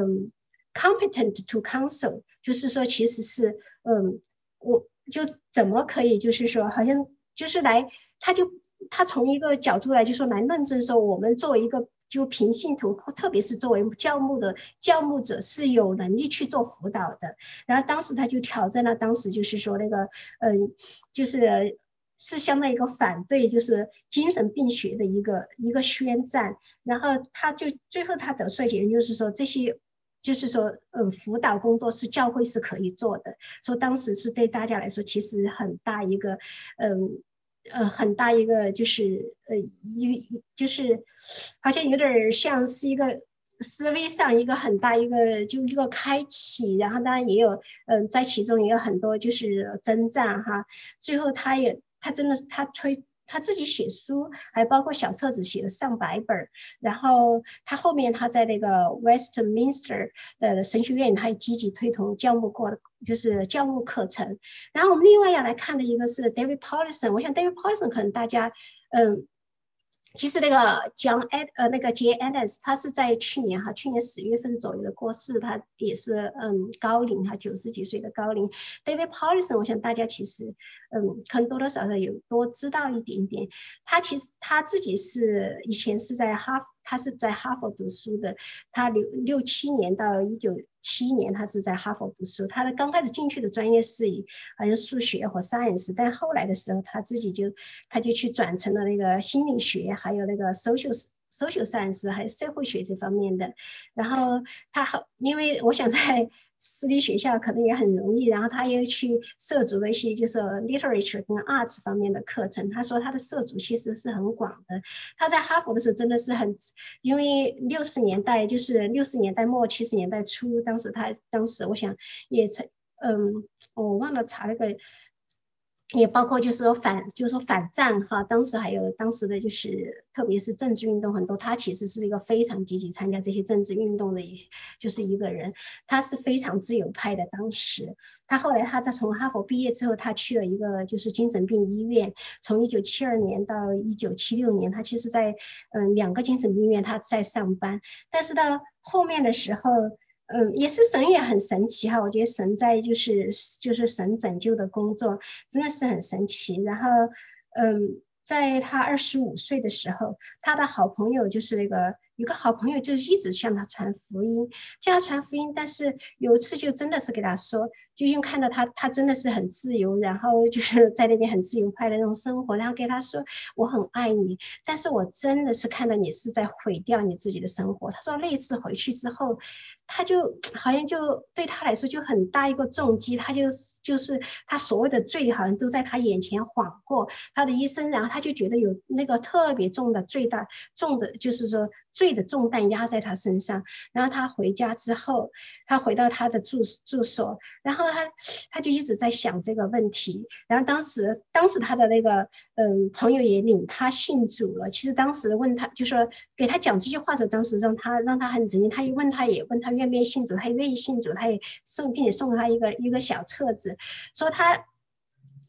competent to counsel， 就是说其实是我就怎么可以就是说好像就是来他从一个角度来就说来论证说我们作为一个就平信徒，特别是作为教牧者是有能力去做辅导的。然后当时他就挑战了当时就是说那个就是相当于一个反对就是精神病学的一个宣战。然后他就最后他得出来结论就是说这些就是说辅导工作是教会是可以做的，所以当时是对大家来说其实很大一个很大一个就是就是好像有点像是一个思维上一个很大一个开启。然后当然也有在其中也有很多就是征战哈。最后他真的是他自己写书，还包括小册子写了上百本。然后他后面他在那个 Westminster 的神学院，他也积极推动教牧课程。然后我们另外要来看的一个是 David Powlison， 我想 David Powlison 可能大家其实那个那个 J. Adams 他是在去年10月份左右的过世，他也是高龄哈，90几岁的高龄。David Powlison 我想大家其实可能多多少少有多知道一点点。他其实他自己是以前是在他是在哈佛读书的，他67年到1971年他是在哈佛读书。他的刚开始进去的专业是好像数学和 science， 但后来的时候他自己他就去转成了那个心理学，还有那个 social science， 还有社会学这方面的。然后因为我想在私立学校可能也很容易，然后他又去涉足了一些就是 literature 跟 arts 方面的课程。他说他的涉足其实是很广的。他在哈佛的时候真的是因为60年代就是60年代末70年代初，当时我想也我忘了查那个，也包括就是说反战哈。当时还有当时的就是特别是政治运动很多，他其实是一个非常积极参加这些政治运动的就是一个人。他是非常自由派的。当时他后来他在从哈佛毕业之后，他去了一个就是精神病医院，从1972年到1976年，他其实在2个精神病院他在上班。但是到后面的时候也是神也很神奇哈。我觉得神在就是神拯救的工作真的是很神奇。然后在他25岁的时候，他的好朋友就是有个好朋友就是一直向他传福音，但是有一次就真的是给他说，就因为看到他真的是很自由，然后就是在那边很自由派的那种生活，然后给他说我很爱你，但是我真的是看到你是在毁掉你自己的生活。他说那次回去之后，他就好像就对他来说就很大一个重击，他就是他所谓的罪好像都在他眼前晃过他的一生。然后他就觉得有那个特别重的就是说罪的重担压在他身上。然后他回家之后，他回到他的住所，然后他就一直在想这个问题。然后当时他的那个朋友也领他信主了。其实当时问他就说给他讲这句话的时候，当时让他很震惊。他也问他愿不愿意信主，他也愿意信主，他也并且送他一个小册子，说他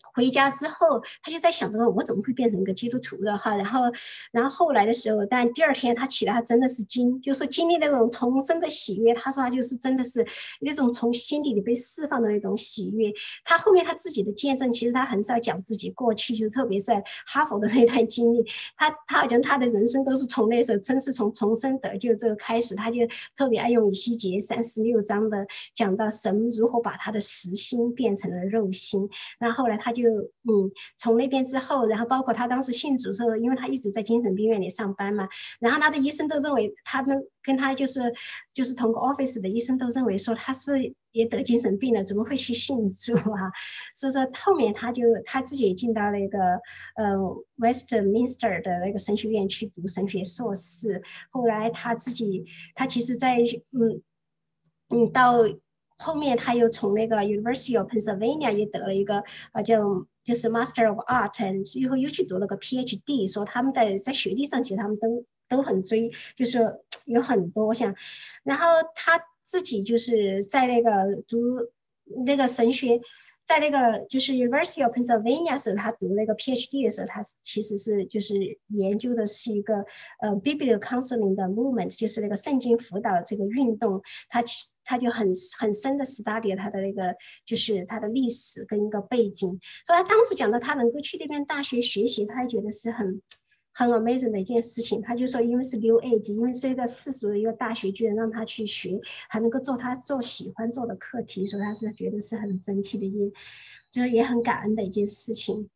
回家之后，他就在想着我怎么会变成一个基督徒的哈，然后后来的时候，但第二天他起来，他真的是就是经历那种重生的喜悦。他说他就是真的是那种从心底里被释放的那种喜悦。他后面他自己的见证，其实他很少讲自己过去，就特别在哈佛的那段经历，他好像他的人生都是从那时候真是从重生得救这个开始，他就特别爱用以西结36章的讲到神如何把他的实心变成了肉心。然后后来他就从那边之后，然后包括他当时信主时候，因为他一直在精神病院里上班嘛，然后他的医生都认为他们跟他就是同个 office 的医生都认为说他是不是也得精神病了，怎么会去信主啊？所以说后面他自己也进到那个Westminster 的那个神学院去读神学硕士。后来他其实在到后面他又从那个 University of Pennsylvania 也得了一个就是 Master of Art， 最后又去读了个 PhD， 说他们在学历上其实他们都很就是有很多像，然后他自己就是在那个读那个神学。在那个就是 University of Pennsylvania 时候，他读那个 PhD 的时候，他其实是就是研究的是一个Biblical Counseling 的 movement， 就是那个圣经辅导这个运动，他就很深的 study 他的那个就是他的历史跟一个背景，所以他当时讲到他能够去那边大学学习，他觉得是很 amazing 的一件事情。他就说因为是 New Age， 因为是一个世俗的一个大学居然让他去学，还能够做喜欢做的课题，所以他是觉得是很神奇的就是也很感恩的一件事情。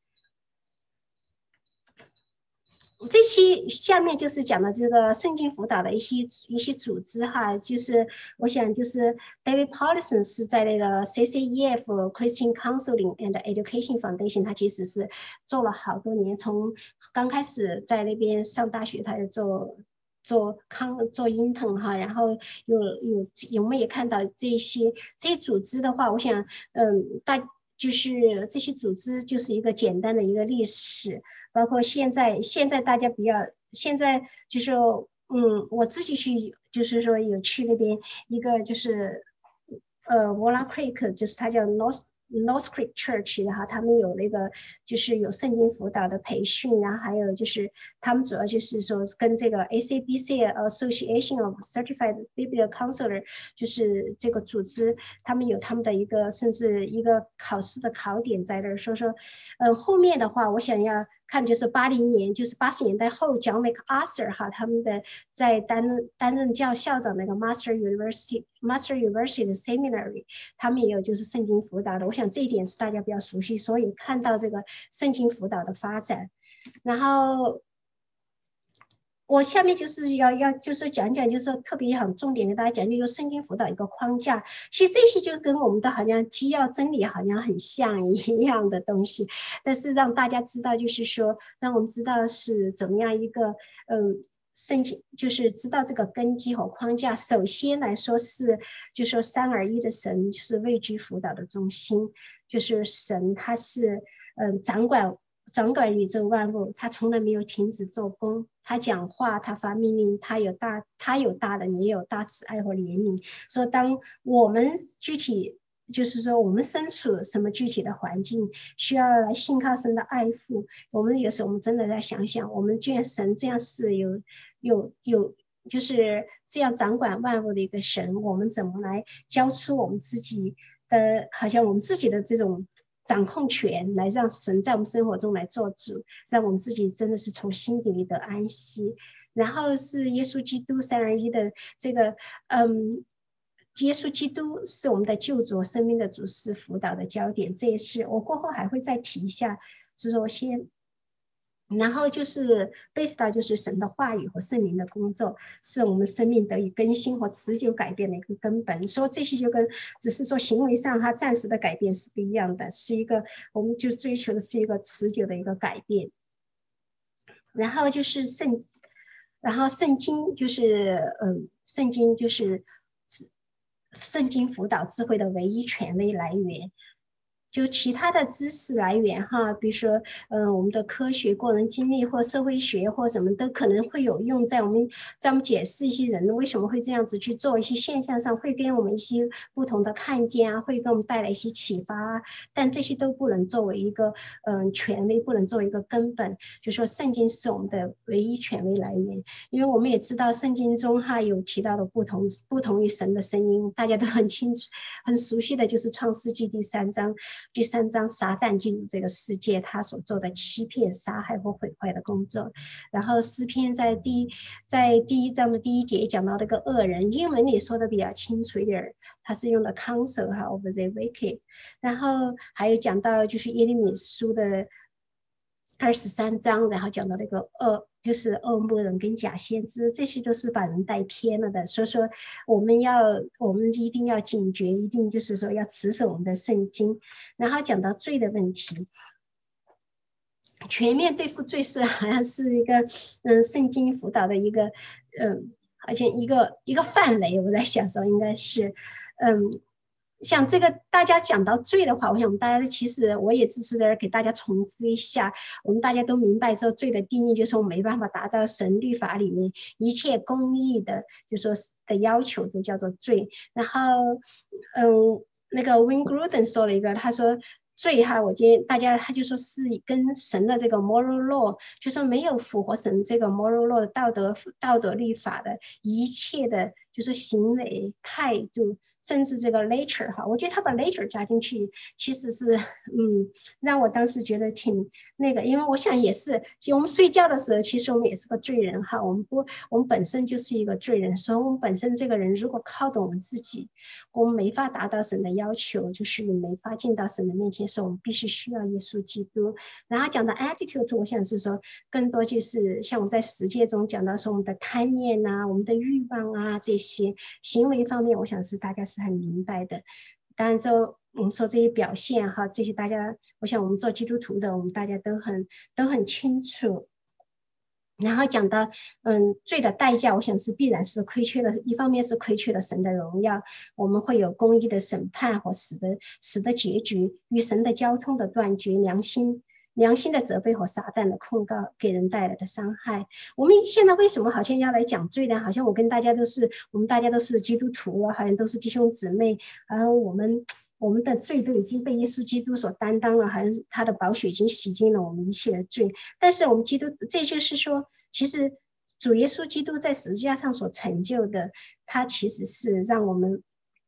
这期下面就是讲的这个圣经辅导的一些组织哈，就是我想就是 David Paulson 是在那个 CCEF Christian Counseling and Education Foundation， 他其实是做了好多年，从刚开始在那边上大学，他就做intern 哈，然后有没有看到这些组织的话，我想就是这些组织就是一个简单的一个历史。包括现在大家现在就是说我自己去就是说有去那边一个就是Walnut Creek， 就是它叫 North Creek Church 的哈，他们有那个就是有圣经辅导的培训，然后还有就是他们主要就是说跟这个 ACBC Association of Certified Biblical Counselor 就是这个组织，他们有他们的一个甚至一个考试的考点在那儿，说后面的话我想要看就是80年就是80年代后 John MacArthur 哈，他们的在担任校长那个 Master University 的 Seminary， 他们也有就是圣经辅导的，我想这一点是大家比较熟悉，所以看到这个圣经辅导的发展。然后我下面就是要就是讲讲，就是特别想重点给大家讲，就是圣经辅导一个框架。其实这些就跟我们的好像基要真理好像很像一样的东西，但是让大家知道，就是说让我们知道是怎么样一个圣经，就是知道这个根基和框架。首先来说是，就说三而一的神就是位居辅导的中心，就是神他是掌管宇宙万物，他从来没有停止做工。他讲话，他发命令，他有大能，也有大慈爱和怜悯。说当我们具体就是说我们身处什么具体的环境，需要来信靠神的爱护，我们有时候我们真的在想想，我们居然神这样是有就是这样掌管万物的一个神，我们怎么来交出我们自己的，好像我们自己的这种掌控权，来让神在我们生活中来做主，让我们自己真的是从心底里的安息。然后是耶稣基督三而一的这个耶稣基督是我们的救主，生命的主，是辅导的焦点。这也是我过后还会再提一下，就是我先。然后就是based到就是神的话语和圣灵的工作，是我们生命得以更新和持久改变的一个根本。说这些就跟只是说行为上它暂时的改变是不一样的，是一个我们就追求的是一个持久的一个改变。然后就是圣经就是圣经就是圣经辅导智慧的唯一权威来源。 就其他的知识来源哈，比如说我们的科学个人经历或社会学或什么都可能会有用，在我们解释一些人为什么会这样子去做，一些现象上会给我们一些不同的看见啊，会给我们带来一些启发啊，但这些都不能作为一个权威，不能作为一个根本，就说圣经是我们的唯一权威来源。因为我们也知道圣经中哈有提到的不同于神的声音，大家都很清楚很熟悉的就是创世纪第三章撒旦进入这个世界，他所做的欺骗杀害或毁坏的工作。然后诗篇在第一章的第1节讲到那个恶人，英文里说的比较清楚一点，他是用的 counsel 哈 of the wicked。 然后还有讲到就是耶利米书的23章，然后讲到那个就是恶魔人跟假先知，这些都是把人带偏了的。所以说我们一定要警觉，一定就是说要持守我们的圣经。然后讲到罪的问题，全面对付罪是好像是一个圣经辅导的一个好像一个范围，我在想说应该是像这个大家讲到罪的话，我想我们大家其实我也只是在给大家重复一下，我们大家都明白说罪的定义就是我们没办法达到神律法里面一切公义的就说的要求都叫做罪。然后那个 Wayne Grudem 说了一个，他说罪哈，我觉得大家他就说是跟神的这个 moral law， 就说没有符合神这个 moral law 道德律法的一切的就是行为态度，甚至这个 nature 哈，我觉得他把 nature 加进去，其实是让我当时觉得挺那个，因为我想也是，我们睡觉的时候，其实我们也是个罪人哈，我们本身就是一个罪人，所以我们本身这个人如果靠着我们自己，我们没法达到神的要求，就是没法进到神的面前，所以我们必须需要耶稣基督。然后讲到 attitude， 我想是说更多就是像我们在实践中讲到说我们的贪念啊，我们的欲望啊，这些行为方面，我想是大家是很明白的。当然说我们说这些表现哈，这些大家，我想我们做基督徒的，我们大家都很清楚。然后讲到罪的代价，我想是必然是亏缺了，一方面是亏缺了神的荣耀，我们会有公义的审判和死的结局，与神的交通的断绝，良心的责备和撒旦的控告给人带来的伤害。我们现在为什么好像要来讲罪呢？好像我们大家都是基督徒啊，好像都是弟兄姊妹，然后我们的罪都已经被耶稣基督所担当了，好像他的宝血已经洗净了我们一切的罪。但是我们基督，这就是说，其实主耶稣基督在十字架上所成就的，他其实是让我们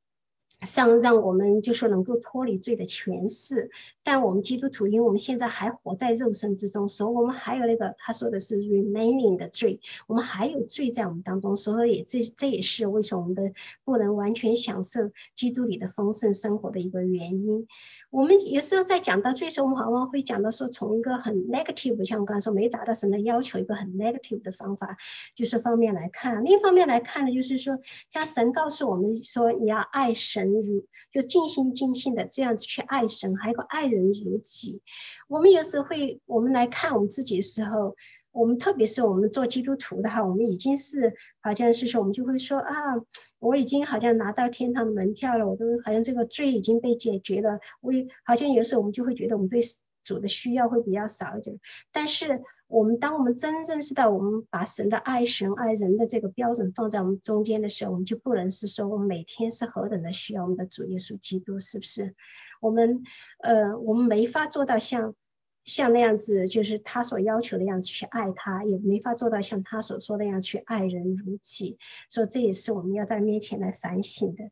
就说能够脱离罪的权势。但我们基督徒因为我们现在还活在肉身之中，所以我们还有那个他说的是 remaining 的罪，我们还有罪在我们当中，所以这也是为什么我们不能完全享受基督里的丰盛生活的一个原因。我们有时候在讲到罪时，我们往往会讲到说从一个很 negative， 像我刚才说没达到神的要求，一个很 negative 的方法就是方面来看。另一方面来看呢，就是说像神告诉我们说你要爱神就尽心尽性的这样子去爱神，还有个爱人如己。我们有时候我们来看我们自己的时候，我们特别是我们做基督徒的话，我们已经是好像是说我们就会说啊，我已经好像拿到天堂的门票了，我都好像这个罪已经被解决了。好像有时候我们就会觉得我们对主的需要会比较少一点。但是当我们真正认识到我们把神的爱神爱人的这个标准放在我们中间的时候，我们就不能是说我们每天是何等的需要我们的主耶稣基督，是不是？我们没法做到像那样子，就是他所要求的样子去爱他，也没法做到像他所说的样子去爱人如己。所以这也是我们要在面前来反省的。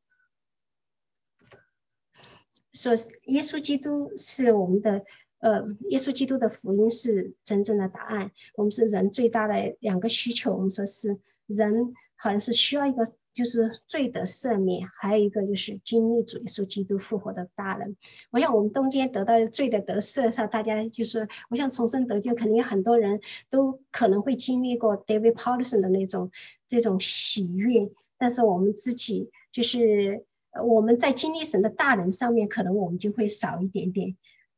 说耶稣基督是我们的耶稣基督的福音是真正的答案。我们是人最大的2个需求，我们说是人好像是需要一个就是罪的赦免，还有一个就是经历主耶稣基督复活的大能。我想我们中间得到罪的得赦上，大家就是我想重生得救，肯定很多人都可能会经历过 David Paulson 的这种喜悦，但是我们自己就是我们在经历神的大能上面，可能我们就会少一点点。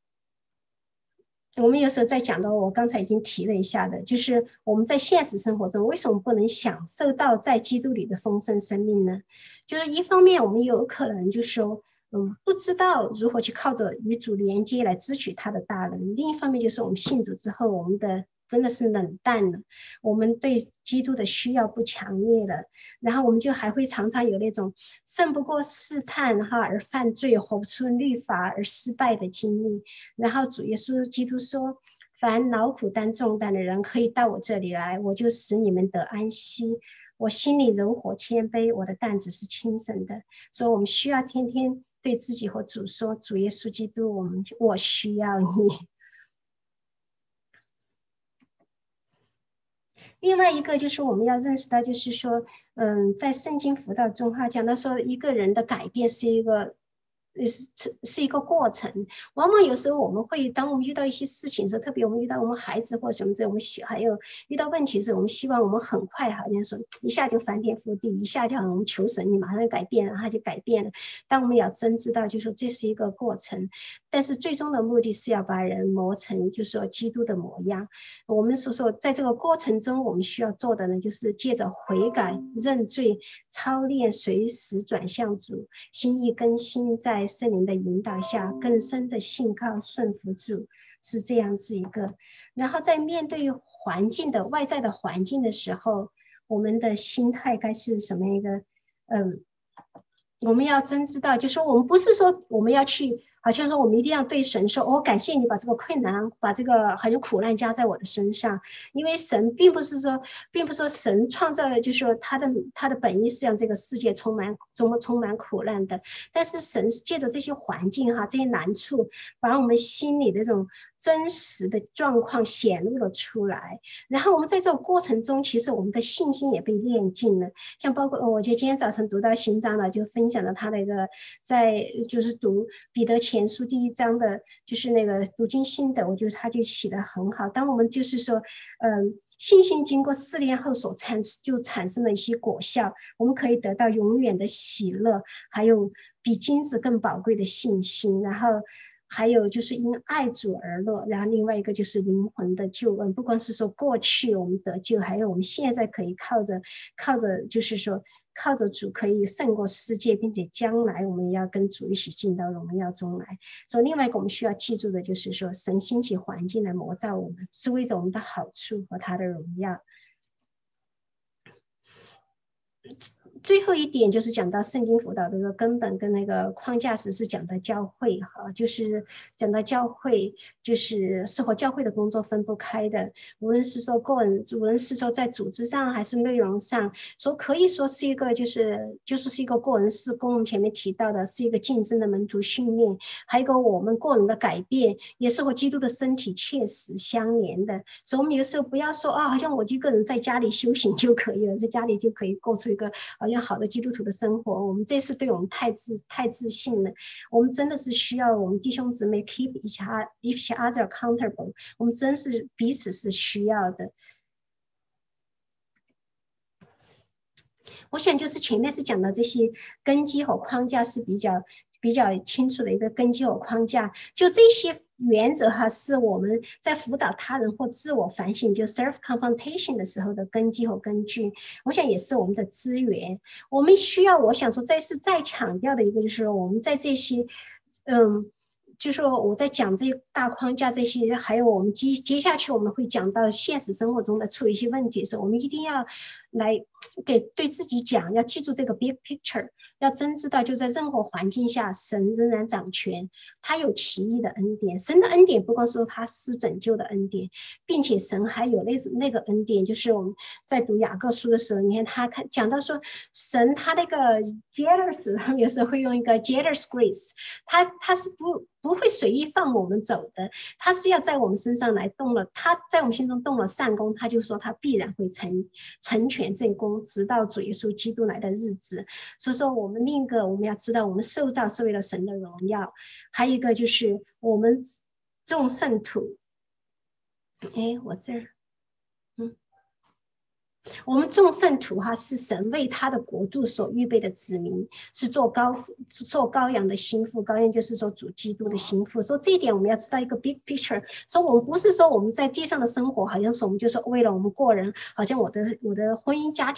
我们有时候在讲到我刚才已经提了一下的，就是我们在现实生活中为什么不能享受到在基督里的丰盛生命呢？就是一方面我们有可能就是说不知道如何去靠着与主连接来支取他的大能。另一方面就是我们信主之后，我们的真的是冷淡了，我们对基督的需要不强烈了，然后我们就还会常常有那种胜不过试探而犯罪，活不出律法而失败的经历。然后主耶稣基督说，凡劳苦担重担的人可以到我这里来，我就使你们得安息。我心里柔和谦卑，我的担子是轻省的。所以我们需要天天对自己和主说，主耶稣基督，我需要你。另外一个就是我们要认识到，就是说，在圣经辅导中讲到说，一个人的改变是一个过程。往往有时候我们会，当我们遇到一些事情的时候，特别我们遇到我们孩子或什么的，还有遇到问题时，我们希望我们很快好像说一下就翻天覆地，一下就我们求神，你马上就改变了，他就改变了。但我们要真知道，就是说这是一个过程，但是最终的目的是要把人磨成，就是说基督的模样。我们说在这个过程中，我们需要做的呢，就是借着悔改、认罪、操练，随时转向主，心意更新，在圣灵的引导下，更深的信靠顺服主，是这样子一个。然后在面对外在的环境的时候，我们的心态该是什么一个？我们要真知道，就是说我们不是说我们要去，好像说我们一定要对神说，我感谢你把这个困难，把这个好像苦难加在我的身上，因为神并不是说神创造的，就是说他的本意是让这个世界充满苦难的，但是神借着这些环境这些难处，把我们心里的这种真实的状况显露了出来，然后我们在这个过程中，其实我们的信心也被练尽了。像包括我觉得今天早晨读到新章了，就分享了他那个在就是读彼得前书第1章的，就是那个读经心得，我觉得他就写得很好。当我们就是说，信心经过试炼后就产生了一些果效，我们可以得到永远的喜乐，还有比金子更宝贵的信心，然后还有就是因爱主而乐，然后另外一个就是灵魂的救恩，不光是说过去我们得救，还有我们现在可以靠着就是说靠着主可以胜过世界，并且将来我们也要跟主一起进到荣耀中来。所以另外一个我们需要记住的就是说，神兴起环境来磨造我们，是为着我们的好处和他的荣耀。最后一点就是讲到圣经辅导的根本跟那个框架时，是讲到教会就是讲到教会就是和教会的工作分不开的，无论是说个人，无论是说在组织上还是内容上，可以说是一个是一个个人事工，前面提到的是一个晋升的门徒训练，还有一个我们个人的改变，也是和基督的身体切实相连的。所以我们有时候不要说好像我一个人在家里修行就可以了，在家里就可以过出一个好像好的基督徒的生活，我们这是对我们太自信了。我们真的是需要我们弟兄姊妹 keep each other accountable， 我们真是彼此是需要的。我想就是前面是讲到这些根基和框架是比较清楚的一个根基和框架，就这些原则是我们在辅导他人或自我反省，就 self confrontation 的时候的根基和根据。我想也是我们的资源。我们需要，我想说再强调的一个就是说，我们在这些就是说我在讲这大框架这些，还有我们接下去我们会讲到现实生活中的处理一些问题的时候，我们一定要来对自己讲，要记住这个 big picture， 要真知道就在任何环境下，神仍然掌权，他有奇异的恩典。神的恩典不光说他是拯救的恩典，并且神还有那个恩典，就是我们在读雅各书的时候，你看他讲到说，神他那个 jealous， 他们有时候会用一个 jealous grace， 他是不会随意放我们走的，他是要在我们身上来动了，他在我们心中动了善功，他就说他必然会成全这功，直到主耶稣基督来的日子。所以说我们另一个我们要知道，我们受造是为了神的荣耀，还有一个就是我们众圣徒，我这儿我们众圣徒是神为他的国度所预备的子民，是做羔羊的心腹，羔羊就是说主基督的心腹。所以这一点我们要知道一个 big picture。所以我们不是说我们在地上的生活，好像是我们就是为了我们个人，好像我的婚姻家庭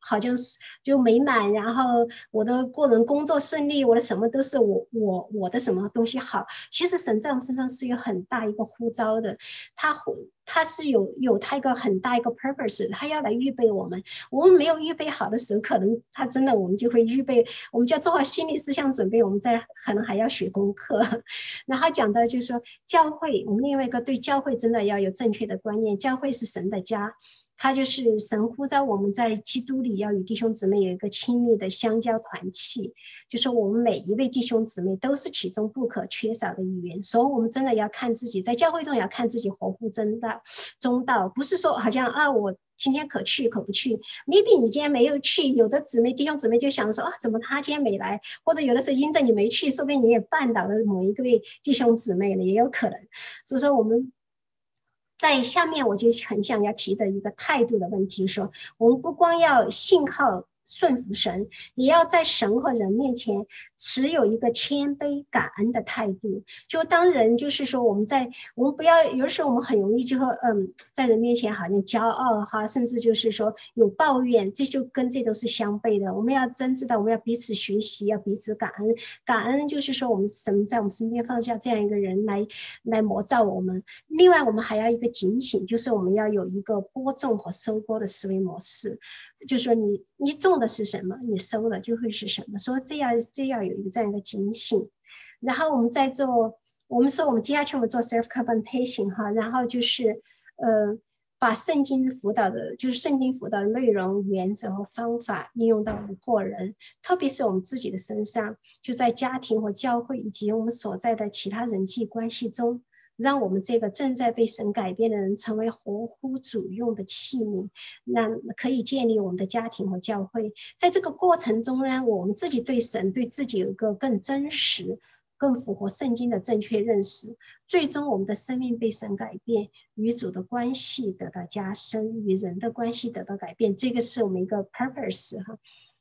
好像是就美满，然后我的个人工作顺利，我的什么都是我的什么东西好。其实神在我们身上是有很大一个呼召的，他是有他一个很大一个 purpose， 他要来预备我们。我们没有预备好的时候，可能他真的我们就会预备，我们就要做好心理思想准备，我们再可能还要学功课。然后讲到就是说教会，我们另外一个对教会真的要有正确的观念，教会是神的家。他就是神呼召我们在基督里要与弟兄姊妹有一个亲密的相交团契，就是我们每一位弟兄姊妹都是其中不可缺少的一员，所以我们真的要看自己在教会中要看自己合乎中道，不是说好像我今天可去可不去 ，maybe 你今天没有去，有的弟兄姊妹就想说怎么他今天没来，或者有的时候因着你没去，说不定你也绊倒了某一位弟兄姊妹了，也有可能。所以说我们在下面我就很想要提的一个态度的问题，说我们不光要信靠顺服神，也要在神和人面前持有一个谦卑感恩的态度。就当人就是说我们不要有的时候我们很容易就说在人面前好像骄傲哈，甚至就是说有抱怨，这就跟这都是相悖的。我们要真知道我们要彼此学习，要彼此感恩。感恩就是说我们神在我们身边放下这样一个人来模造我们。另外我们还要一个警醒，就是我们要有一个播种和收割的思维模式，就是说你种的是什么，你收的就会是什么，所以这要有一个这样一个警醒。然后我们说我们接下去我们做 self confrontation 哈，然后就是把圣经辅导的内容、原则和方法应用到我们个人，特别是我们自己的身上，就在家庭和教会以及我们所在的其他人际关系中，让我们这个正在被神改变的人成为合乎主用的器皿，那可以建立我们的家庭和教会。在这个过程中呢，我们自己对神对自己有一个更真实、更符合圣经的正确认识，最终我们的生命被神改变，与主的关系得到加深，与人的关系得到改变，这个是我们一个 purpose 哈。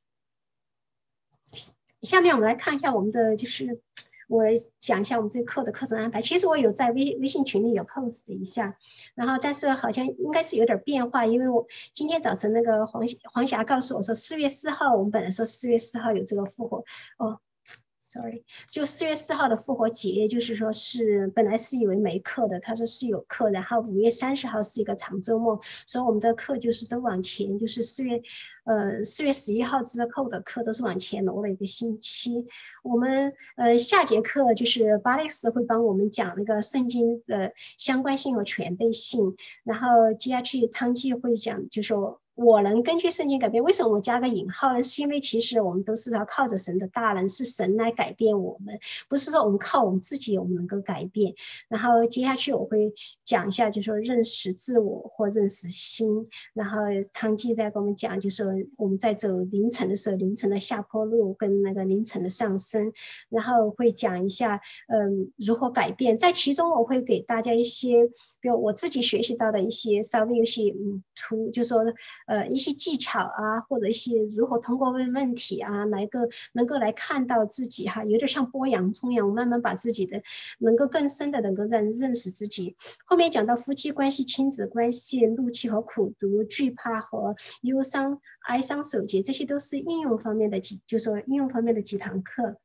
下面我们来看一下我们的就是我讲一下我们这课的课程安排。其实我有在微信群里有 post 一下，然后但是好像应该是有点变化，因为我今天早晨那个黄霞告诉我说4月4号，我们本来说4月4号有这个复活，sorry， 就4月4号的复活节，就是说是本来是以为没课的，他说是有课，然后5月30号是一个长周末，所以我们的课就是都往前，就是4月11号之后的课都是往前挪了一个星期。我们下节课就是巴雷斯会帮我们讲那个圣经的相关性和全备性，然后接下去汤季会讲，就说我能根据圣经改变。为什么我加个引号呢？是因为其实我们都是要靠着神的大能，是神来改变我们，不是说我们靠我们自己我们能够改变。然后接下去我会讲一下，就是说认识自我或认识心。然后汤季再跟我们讲，就是说我们在走凌晨的时候，凌晨的下坡路跟那个凌晨的上升，然后会讲一下如何改变。在其中我会给大家一些，比如我自己学习到的一些稍微有些图，就说一些技巧啊，或者一些如何通过问题啊，能够来看到自己哈，有点像剥洋葱一样，慢慢把自己的能够更深的能够认识自己。后面讲到夫妻关系、亲子关系、怒气和苦毒、惧怕和忧伤、哀伤、守节，这些都是应用方面的就是说应用方面的几堂课。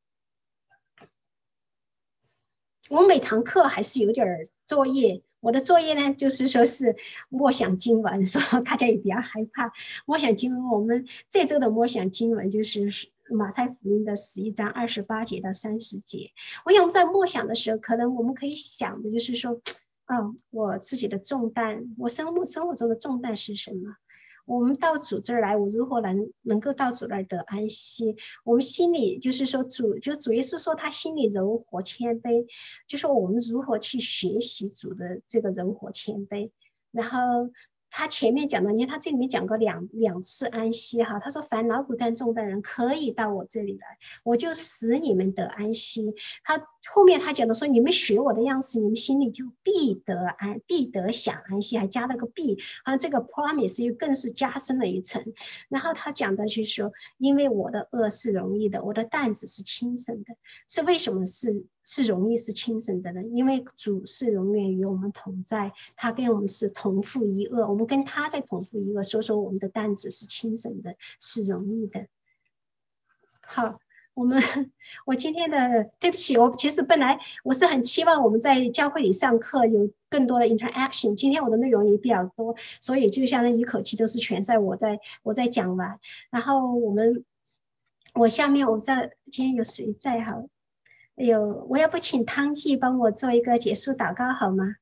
我每堂课还是有点作业，我的作业呢，就是说是默想经文，说大家也不要害怕。默想经文，我们这周的默想经文就是马太福音的11章28节到30节。我想在默想的时候，可能我们可以想的就是说，我自己的重担，我生活中的重担是什么？我们到主这儿来，我如何能够到主那儿得安息？我们心里就是说主耶稣说他心里柔和谦卑，就说我们如何去学习主的这个柔和谦卑。然后他前面讲的，你看他这里面讲过两次安息哈，他说凡劳苦担重担人可以到我这里来，我就使你们得安息。他后面他讲的说，你们学我的样式，你们心里就必得享安息，还加了个必，这个 promise 又更是加深了一层。然后他讲的就是说，因为我的恶是容易的，我的担子是轻省的。是为什么是容易是轻省的呢？因为主是永远与我们同在，他跟我们是同负一轭，我们跟他在同负一轭，所以说我们的担子是轻省的，是容易的。好。我今天的对不起，我其实本来我是很期望我们在教会里上课有更多的 interaction。今天我的内容也比较多，所以就相当于一口气都是全在我在讲完。然后我下面今天有谁在好？我要不请汤记帮我做一个结束祷告好吗？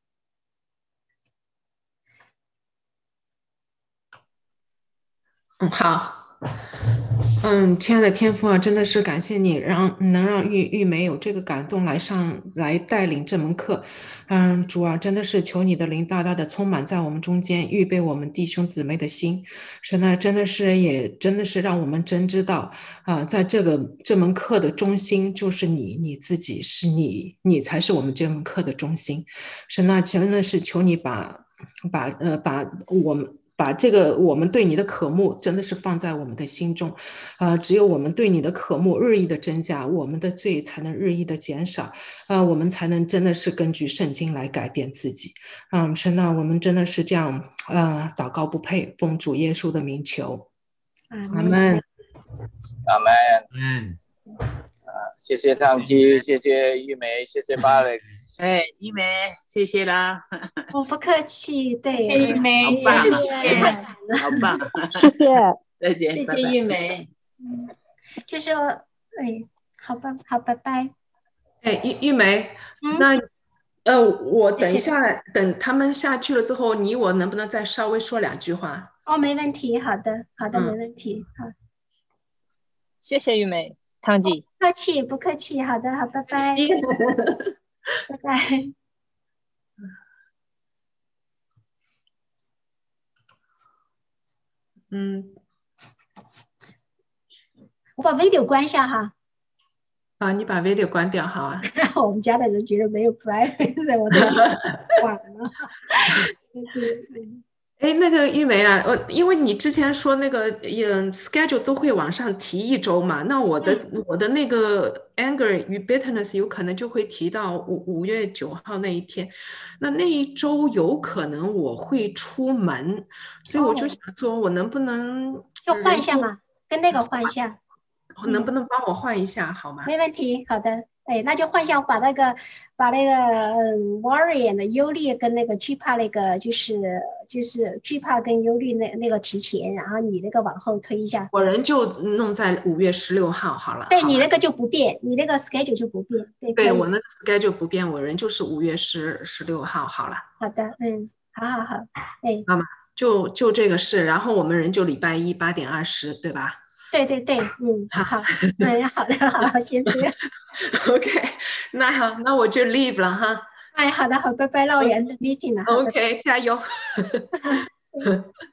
好。亲爱的天父啊，真的是感谢你能让玉梅有这个感动来带领这门课。主啊，真的是求你的灵大大的充满在我们中间，预备我们弟兄姊妹的心。神啊，真的是让我们真知道在这门课的中心就是你自己，是你才是我们这门课的中心。神啊，真的是求你把这个我们对你的渴慕真的是放在我们的心中，只有我们对你的渴慕日益的增加，我们的罪才能日益的减少，我们才能真的是根据圣经来改变自己。神啊，我们真的是这样祷告不配，奉主耶稣的名求，阿门， 阿门。谢谢汤基，谢谢玉梅，谢谢 Alex。 玉梅，谢谢啦。 不客气，对， 谢谢玉梅， 好棒， 好棒， 谢谢， 再见， 谢谢玉梅。 就说，好吧，好，拜拜。 玉梅，那我等一下，等他们下去了之后，我能不能再稍微说2句话？ 没问题，好的，没问题，好。 谢谢玉梅。汤记， 不客气，好的，好，拜拜，拜拜。我把 video 关一下哈。 你把 video 关掉好啊。 我们家的人觉得没有 privacy， 我就关了。 那个玉梅啊，因为你之前说那个schedule 都会往上提1周嘛，那我的那个 anger 与 bitterness 有可能就会提到5月9号那一天，那一周有可能我会出门，所以我就想说我能不能就换一下嘛，跟那个换一下， 能不能帮我换一下好吗？ 没问题，好的。那就换一下，把那个worry and 忧虑跟那个惧怕那个就是惧怕跟忧虑那个提前，然后你那个往后推一下。 我人就弄在5月16号好了。 对，你那个就不变，你那个 schedule 就不变。 对，我那个 schedule 不变，我人就是5月16号好了。 好的，好。 好吗？就这个事，然后我们人就礼拜一8点20，对吧？ 对，好，好的，先这样。 OK， 那好，那我就 leave 了哈。 好的，好，拜拜，那我end the meeting了。 OK， 加油。